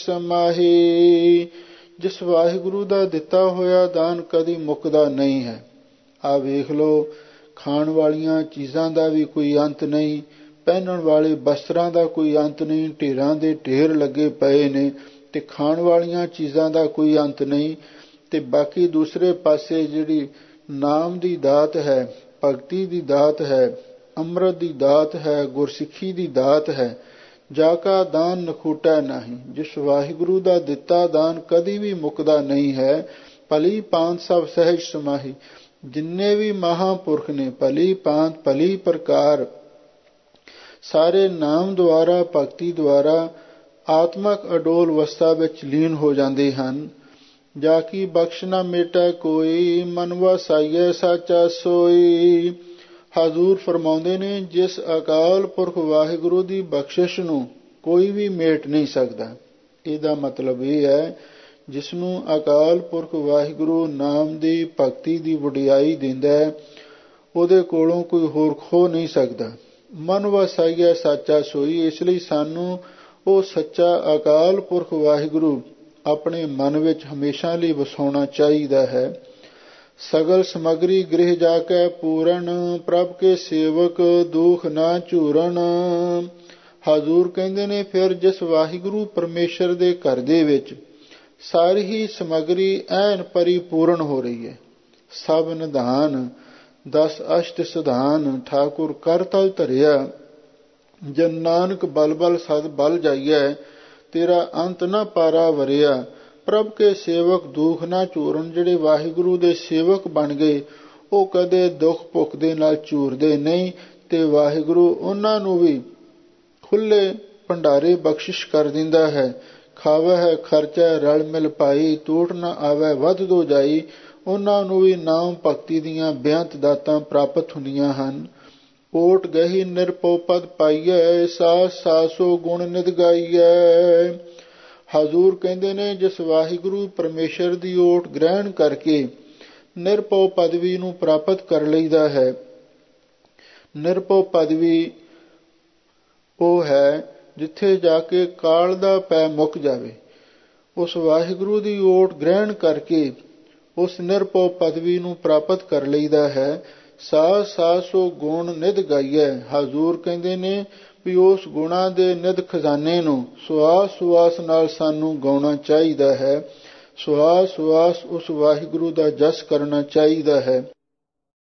ਸਮਾਹੀ। ਜਿਸ ਵਾਹਿਗੁਰੂ ਦਾ ਦਿੱਤਾ ਹੋਇਆ ਦਾਨ ਕਦੀ ਮੁੱਕਦਾ ਨਹੀਂ ਹੈ। ਆ ਵੇਖ ਲਓ, ਖਾਣ ਵਾਲੀਆਂ ਚੀਜ਼ਾਂ ਦਾ ਵੀ ਕੋਈ ਅੰਤ ਨਹੀਂ, ਪਹਿਨਣ ਵਾਲੇ ਵਸਤਰਾਂ ਦਾ ਕੋਈ ਅੰਤ ਨਹੀਂ, ਢੇਰਾਂ ਦੇ ਢੇਰ ਲੱਗੇ ਪਏ ਨੇ, ਤੇ ਖਾਣ ਵਾਲੀਆਂ ਚੀਜ਼ਾਂ ਦਾ ਕੋਈ ਅੰਤ ਨਹੀਂ। ਤੇ ਬਾਕੀ ਦੂਸਰੇ ਪਾਸੇ ਜਿਹੜੀ ਨਾਮ ਦੀ ਦਾਤ ਹੈ, ਭਗਤੀ ਦੀ ਦਾਤ ਹੈ, ਅੰਮ੍ਰਿਤ ਦੀ ਦਾਤ ਹੈ, ਗੁਰਸਿੱਖੀ ਦੀ ਦਾਤ ਹੈ। ਜਾ ਕਾ ਦਾਨ ਨਖੂਟਾ ਨਹੀਂ, ਜਿਸ ਵਾਹਿਗੁਰੂ ਦਾ ਦਿੱਤਾ ਦਾਨ ਕਦੀ ਵੀ ਮੁੱਕਦਾ ਨਹੀਂ ਹੈ। ਭਲੀ ਭਾਂਤ ਸਭ ਸਹਿਜ ਸਮਾਹੀ, ਜਿੰਨੇ ਵੀ ਮਹਾਂਪੁਰਖ ਨੇ ਭਲੀ ਭਾਂਤ ਭਲੀ ਪ੍ਰਕਾਰ ਸਾਰੇ ਨਾਮ ਦੁਆਰਾ ਭਗਤੀ ਦੁਆਰਾ ਆਤਮਕ ਅਡੋਲ ਅਵਸਥਾ ਵਿੱਚ ਲੀਨ ਹੋ ਜਾਂਦੇ ਹਨ। ਜਾ ਕੀ ਬਖਸ਼ ਨਾ ਮੇਟੈ ਕੋਈ, ਮਨ ਵਸਾਈਐ ਸਾਚਾ ਸੋਈ। ਹਜ਼ੂਰ ਫਰਮਾਉਂਦੇ ਨੇ, ਜਿਸ ਅਕਾਲ ਪੁਰਖ ਵਾਹਿਗੁਰੂ ਦੀ ਬਖਸ਼ਿਸ਼ ਨੂੰ ਕੋਈ ਵੀ ਮੇਟ ਨਹੀਂ ਸਕਦਾ। ਇਹਦਾ ਮਤਲਬ ਇਹ ਹੈ, ਜਿਸਨੂੰ ਅਕਾਲ ਪੁਰਖ ਵਾਹਿਗੁਰੂ ਨਾਮ ਦੀ ਭਗਤੀ ਦੀ ਵਡਿਆਈ ਦਿੰਦਾ ਹੈ, ਉਹਦੇ ਕੋਲੋਂ ਕੋਈ ਹੋਰ ਖੋ ਨਹੀਂ ਸਕਦਾ। ਮਨ ਵਸਾਈਐ ਸਾਚਾ ਸੋਈ, ਇਸ ਲਈ ਸਾਨੂੰ ਉਹ ਸੱਚਾ ਅਕਾਲ ਪੁਰਖ ਵਾਹਿਗੁਰੂ ਆਪਣੇ ਮਨ ਵਿੱਚ ਹਮੇਸ਼ਾ ਲਈ ਵਸਾਉਣਾ ਚਾਹੀਦਾ ਹੈ। ਸਗਲ ਸਮਗਰੀ ਗ੍ਰਹਿ ਜਾ ਕੇ ਪੂਰਨ, ਪ੍ਰਭ ਕੇ ਸੇਵਕ ਦੁਖ ਨਾ ਝੂਰਨ। ਹਜ਼ੂਰ ਕਹਿੰਦੇ ਨੇ, ਫਿਰ ਜਿਸ ਵਾਹਿਗੁਰੂ ਪਰਮੇਸ਼ਰ ਦੇ ਘਰ ਦੇ ਵਿੱਚ ਸਾਰੀ ਹੀ ਸਮਗਰੀ ਐਨ ਪਰਿਪੂਰਨ ਹੋ ਰਹੀ ਹੈ। ਸਭ ਨਿਧਾਨ 10 ਅਸ਼ਟ ਸਿਧਾਨ ਠਾਕੁਰ ਕਰ ਤਲ ਧਰਿਆ। ਜਨ ਨਾਨਕ ਬਲ ਬਲ ਸਦ ਬਲ ਜਾਈਐ, ਤੇਰਾ ਅੰਤ ਨਾ ਪਾਰਾ ਵਰਿਆ। ਪ੍ਰਭ ਕੇ ਸੇਵਕ ਦੁਖ ਨਾ ਝੂਰਨ, ਜਿਹੜੇ ਵਾਹਿਗੁਰੂ ਦੇ ਸੇਵਕ ਬਣ ਗਏ, ਉਹ ਕਦੇ ਦੁੱਖ ਭੁੱਖ ਦੇ ਨਾਲ ਝੂਰਦੇ ਨਹੀਂ, ਤੇ ਵਾਹਿਗੁਰੂ ਉਹਨਾਂ ਨੂੰ ਵੀ ਖੁੱਲੇ ਭੰਡਾਰੇ ਬਖਸ਼ਿਸ਼ ਕਰ ਦਿੰਦਾ ਹੈ। ਖਾਵੈ ਹੈ ਖਰਚੈ ਰਲ ਮਿਲ ਪਾਈ, ਟੂਟ ਨਾ ਆਵੈ ਵੱਧ ਦੋ ਜਾਈ। ਉਹਨਾਂ ਨੂੰ ਵੀ ਨਾਮ ਭਗਤੀ ਦੀਆਂ ਬੇਅੰਤ ਦਾਤਾਂ ਪ੍ਰਾਪਤ ਹੁੰਦੀਆਂ ਹਨ। ਓਟ ਗਹੀ ਨਿਰਭਉ ਪਦ ਪਾਈਐ, ਸਾਸ ਸਾਸੋ ਗੁਣ ਨਿਤ ਗਾਈਐ। ਹਜ਼ੂਰ ਕਹਿੰਦੇ ਨੇ, ਜਿਸ ਵਾਹਿਗੁਰੂ ਪਰਮੇਸ਼ਰ ਦੀ ਓਟ ਗ੍ਰਹਿਣ ਕਰਕੇ ਨਿਰਭਉ ਪਦਵੀ ਨੂੰ ਪ੍ਰਾਪਤ ਕਰ ਲਈਦਾ ਹੈ। ਨਿਰਭਉ ਪਦਵੀ ਉਹ ਹੈ ਜਿੱਥੇ ਜਾ ਕੇ ਕਾਲ ਦਾ ਪੈ ਮੁੱਕ ਜਾਵੇ। ਉਸ ਵਾਹਿਗੁਰੂ ਦੀ ਓਟ ਗ੍ਰਹਿਣ ਕਰਕੇ ਉਸ ਨਿਰਭਉ ਪਦਵੀ ਨੂੰ ਪ੍ਰਾਪਤ ਕਰ ਲਈਦਾ ਹੈ। ਸਾਸ ਸਾਸੋ ਗੁਣ ਨਿਧ ਗਾਈਐ। ਹਜ਼ੂਰ ਕਹਿੰਦੇ ਨੇ ਵੀ ਉਸ ਗੁਣਾਂ ਦੇ ਨਿਧ ਖਜ਼ਾਨੇ ਨੂੰ ਸੁਆਸ ਸੁਆਸ ਨਾਲ ਸਾਨੂੰ ਗਾਉਣਾ ਚਾਹੀਦਾ ਹੈ। ਸੁਆਸ ਸੁਆਸ ਉਸ ਵਾਹਿਗੁਰੂ ਦਾ ਜਸ ਕਰਨਾ ਚਾਹੀਦਾ ਹੈ।